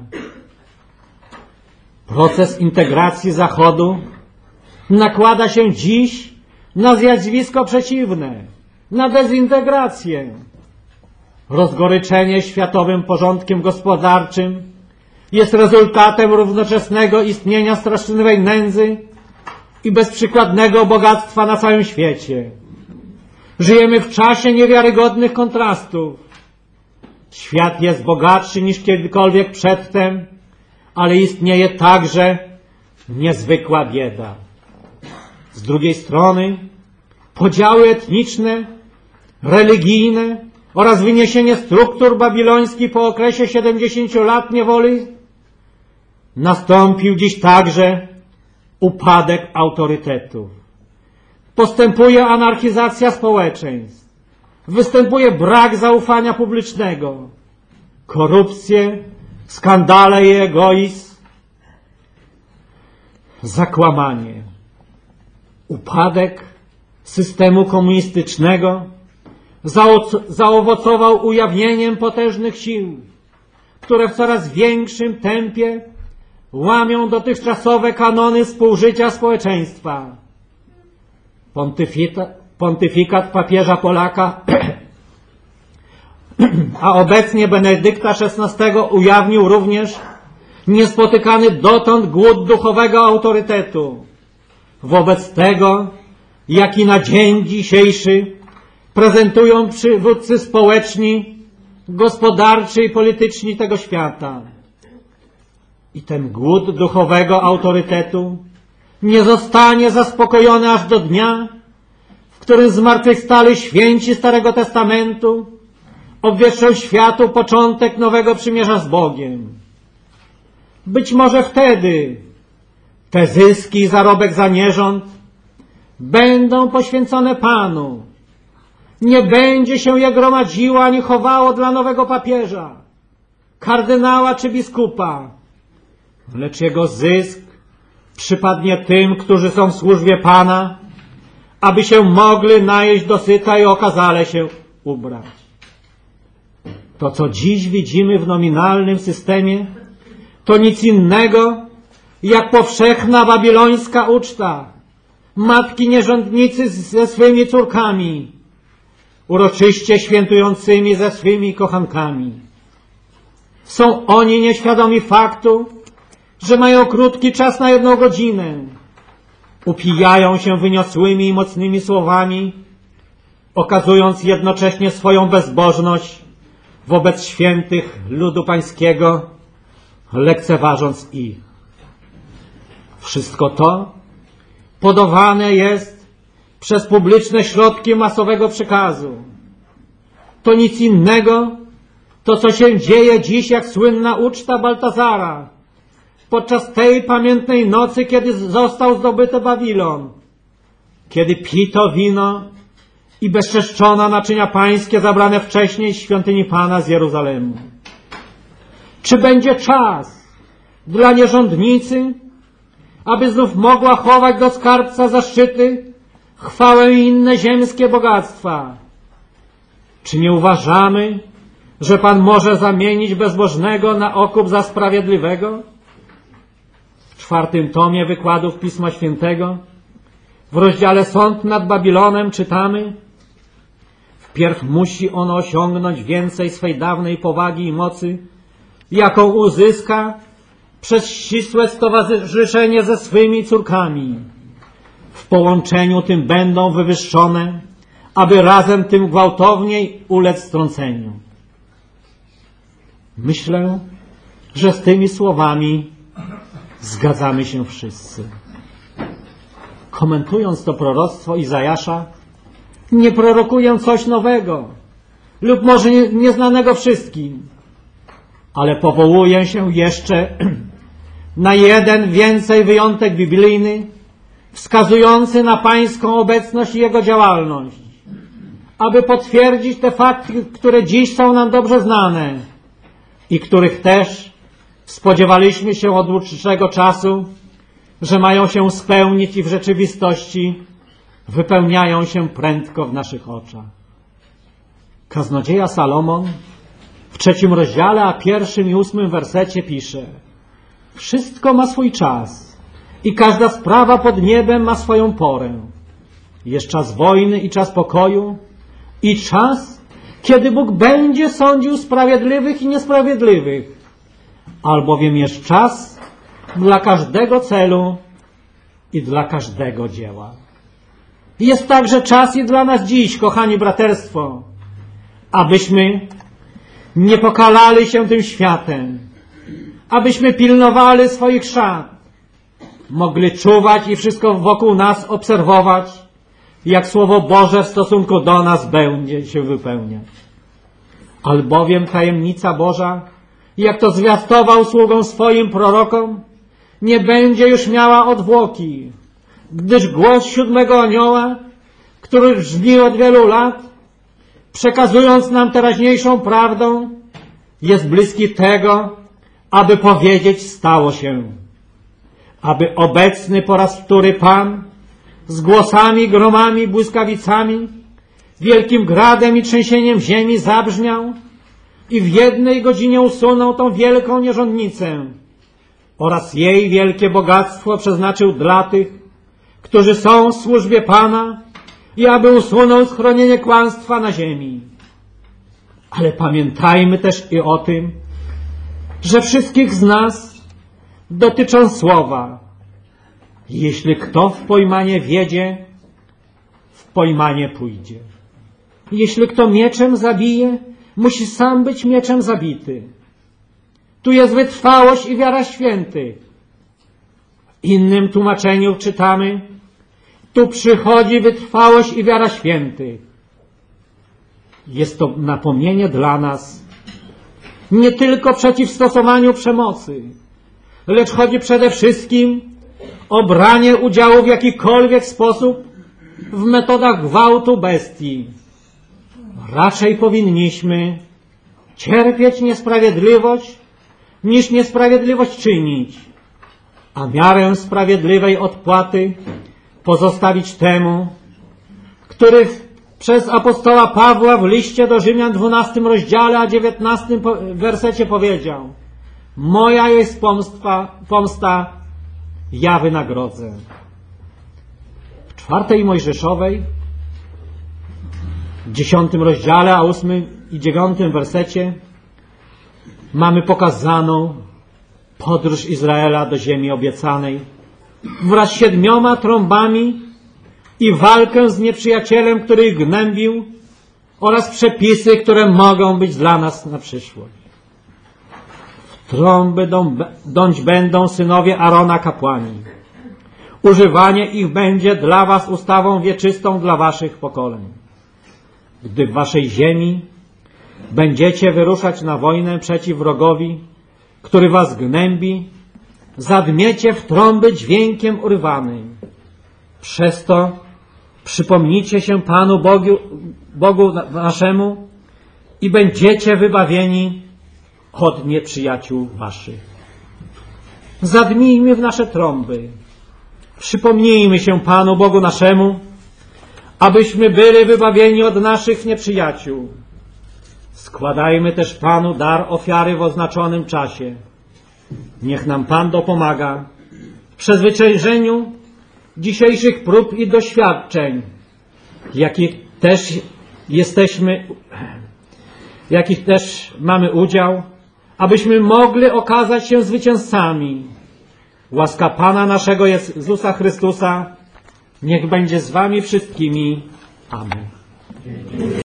Proces integracji Zachodu nakłada się dziś na zjawisko przeciwne, na dezintegrację. Rozgoryczenie światowym porządkiem gospodarczym jest rezultatem równoczesnego istnienia straszliwej nędzy i bezprzykładnego bogactwa na całym świecie. Żyjemy w czasie niewiarygodnych kontrastów. Świat jest bogatszy niż kiedykolwiek przedtem, ale istnieje także niezwykła bieda. Z drugiej strony podziały etniczne, religijne oraz wyniesienie struktur babilońskich po okresie siedemdziesięciu lat niewoli nastąpił dziś także upadek autorytetów. Postępuje anarchizacja społeczeństw. Występuje brak zaufania publicznego, korupcje, skandale i egoizm, zakłamanie. Upadek systemu komunistycznego zaowocował ujawnieniem potężnych sił, które w coraz większym tempie łamią dotychczasowe kanony współżycia społeczeństwa. Pontyfikat, pontyfikat papieża Polaka, a obecnie Benedykta szesnastego ujawnił również niespotykany dotąd głód duchowego autorytetu wobec tego, jaki na dzień dzisiejszy prezentują przywódcy społeczni, gospodarczy i polityczni tego świata. I ten głód duchowego autorytetu nie zostanie zaspokojony aż do dnia, w którym zmartwychwstali święci Starego Testamentu obwieszczą światu początek nowego przymierza z Bogiem. Być może wtedy te zyski i zarobek za nierząd będą poświęcone Panu. Nie będzie się je gromadziło ani chowało dla nowego papieża, kardynała czy biskupa, lecz jego zysk przypadnie tym, którzy są w służbie Pana, aby się mogli najeść dosyta i okazale się ubrać. To, co dziś widzimy w nominalnym systemie, to nic innego jak powszechna babilońska uczta. Matki nierządnicy ze swymi córkami, uroczyście świętującymi ze swymi kochankami. Są oni nieświadomi faktu, że mają krótki czas na jedną godzinę. Upijają się wyniosłymi i mocnymi słowami, okazując jednocześnie swoją bezbożność wobec świętych ludu pańskiego, lekceważąc ich. Wszystko to podawane jest przez publiczne środki masowego przekazu. To nic innego, to co się dzieje dziś jak słynna uczta Baltazara, podczas tej pamiętnej nocy, kiedy został zdobyty Babilon, kiedy pito wino i bezczeszczono naczynia pańskie zabrane wcześniej z świątyni Pana z Jeruzalemu. Czy będzie czas dla nierządnicy, aby znów mogła chować do skarbca zaszczyty, chwałę i inne ziemskie bogactwa? Czy nie uważamy, że Pan może zamienić bezbożnego na okup za sprawiedliwego? W czwartym tomie wykładów Pisma Świętego, w rozdziale Sąd nad Babilonem czytamy: w Wpierw musi ono osiągnąć więcej swej dawnej powagi i mocy, jaką uzyska przez ścisłe stowarzyszenie ze swymi córkami. W połączeniu tym będą wywyższone, aby razem tym gwałtowniej ulec strąceniu. Myślę, że z tymi słowami zgadzamy się wszyscy. Komentując to proroctwo Izajasza, nie prorokuję coś nowego lub może nieznanego wszystkim, ale powołuję się jeszcze na jeden więcej wyjątek biblijny, wskazujący na Pańską obecność i Jego działalność, aby potwierdzić te fakty, które dziś są nam dobrze znane i których też spodziewaliśmy się od dłuższego czasu, że mają się spełnić i w rzeczywistości wypełniają się prędko w naszych oczach. Kaznodzieja Salomon w trzecim rozdziale, a pierwszym i ósmym wersecie pisze: wszystko ma swój czas i każda sprawa pod niebem ma swoją porę. Jest czas wojny i czas pokoju i czas, kiedy Bóg będzie sądził sprawiedliwych i niesprawiedliwych, albowiem jest czas dla każdego celu i dla każdego dzieła. Jest także czas i dla nas dziś, kochani braterstwo, abyśmy nie pokalali się tym światem, abyśmy pilnowali swoich szat, mogli czuwać i wszystko wokół nas obserwować, jak Słowo Boże w stosunku do nas będzie się wypełniać. Albowiem tajemnica Boża, jak to zwiastował sługom swoim prorokom, nie będzie już miała odwłoki, gdyż głos siódmego anioła, który brzmi od wielu lat, przekazując nam teraźniejszą prawdę, jest bliski tego, aby powiedzieć stało się, aby obecny po raz wtóry Pan z głosami, gromami, błyskawicami, wielkim gradem i trzęsieniem ziemi zabrzmiał i w jednej godzinie usunął tą wielką nierządnicę oraz jej wielkie bogactwo przeznaczył dla tych, którzy są w służbie Pana i aby usunął schronienie kłamstwa na ziemi. Ale pamiętajmy też i o tym, że wszystkich z nas dotyczą słowa: jeśli kto w pojmanie wiedzie, w pojmanie pójdzie. Jeśli kto mieczem zabije, musi sam być mieczem zabity. Tu jest wytrwałość i wiara świętych. W innym tłumaczeniu czytamy: tu przychodzi wytrwałość i wiara świętych. Jest to napomnienie dla nas nie tylko przeciw stosowaniu przemocy, lecz chodzi przede wszystkim o branie udziału w jakikolwiek sposób w metodach gwałtu bestii. Raczej powinniśmy cierpieć niesprawiedliwość, niż niesprawiedliwość czynić, a miarę sprawiedliwej odpłaty pozostawić temu, który przez apostoła Pawła w liście do Rzymian dwunastym rozdziale, a dziewiętnastym wersecie powiedział: moja jest pomsta, pomsta, ja wynagrodzę. W czwartej Mojżeszowej, w dziesiątym rozdziale, a ósmym i dziewiątym wersecie mamy pokazaną podróż Izraela do ziemi obiecanej wraz z siedmioma trąbami i walkę z nieprzyjacielem, który ich gnębił, oraz przepisy, które mogą być dla nas na przyszłość. W trąby dąć będą synowie Arona kapłani. Używanie ich będzie dla was ustawą wieczystą dla waszych pokoleń. Gdy w waszej ziemi będziecie wyruszać na wojnę przeciw wrogowi, który was gnębi, zadmiecie w trąby dźwiękiem urwanym. Przez to przypomnijcie się Panu Bogu, Bogu naszemu i będziecie wybawieni od nieprzyjaciół waszych. Zadmijmy w nasze trąby. Przypomnijmy się Panu Bogu naszemu, abyśmy byli wybawieni od naszych nieprzyjaciół. Składajmy też Panu dar ofiary w oznaczonym czasie. Niech nam Pan dopomaga w przezwyciężeniu dzisiejszych prób i doświadczeń, jak i też jesteśmy, jakich też mamy udział, abyśmy mogli okazać się zwycięzcami. Łaska Pana naszego Jezusa Chrystusa niech będzie z wami wszystkimi. Amen.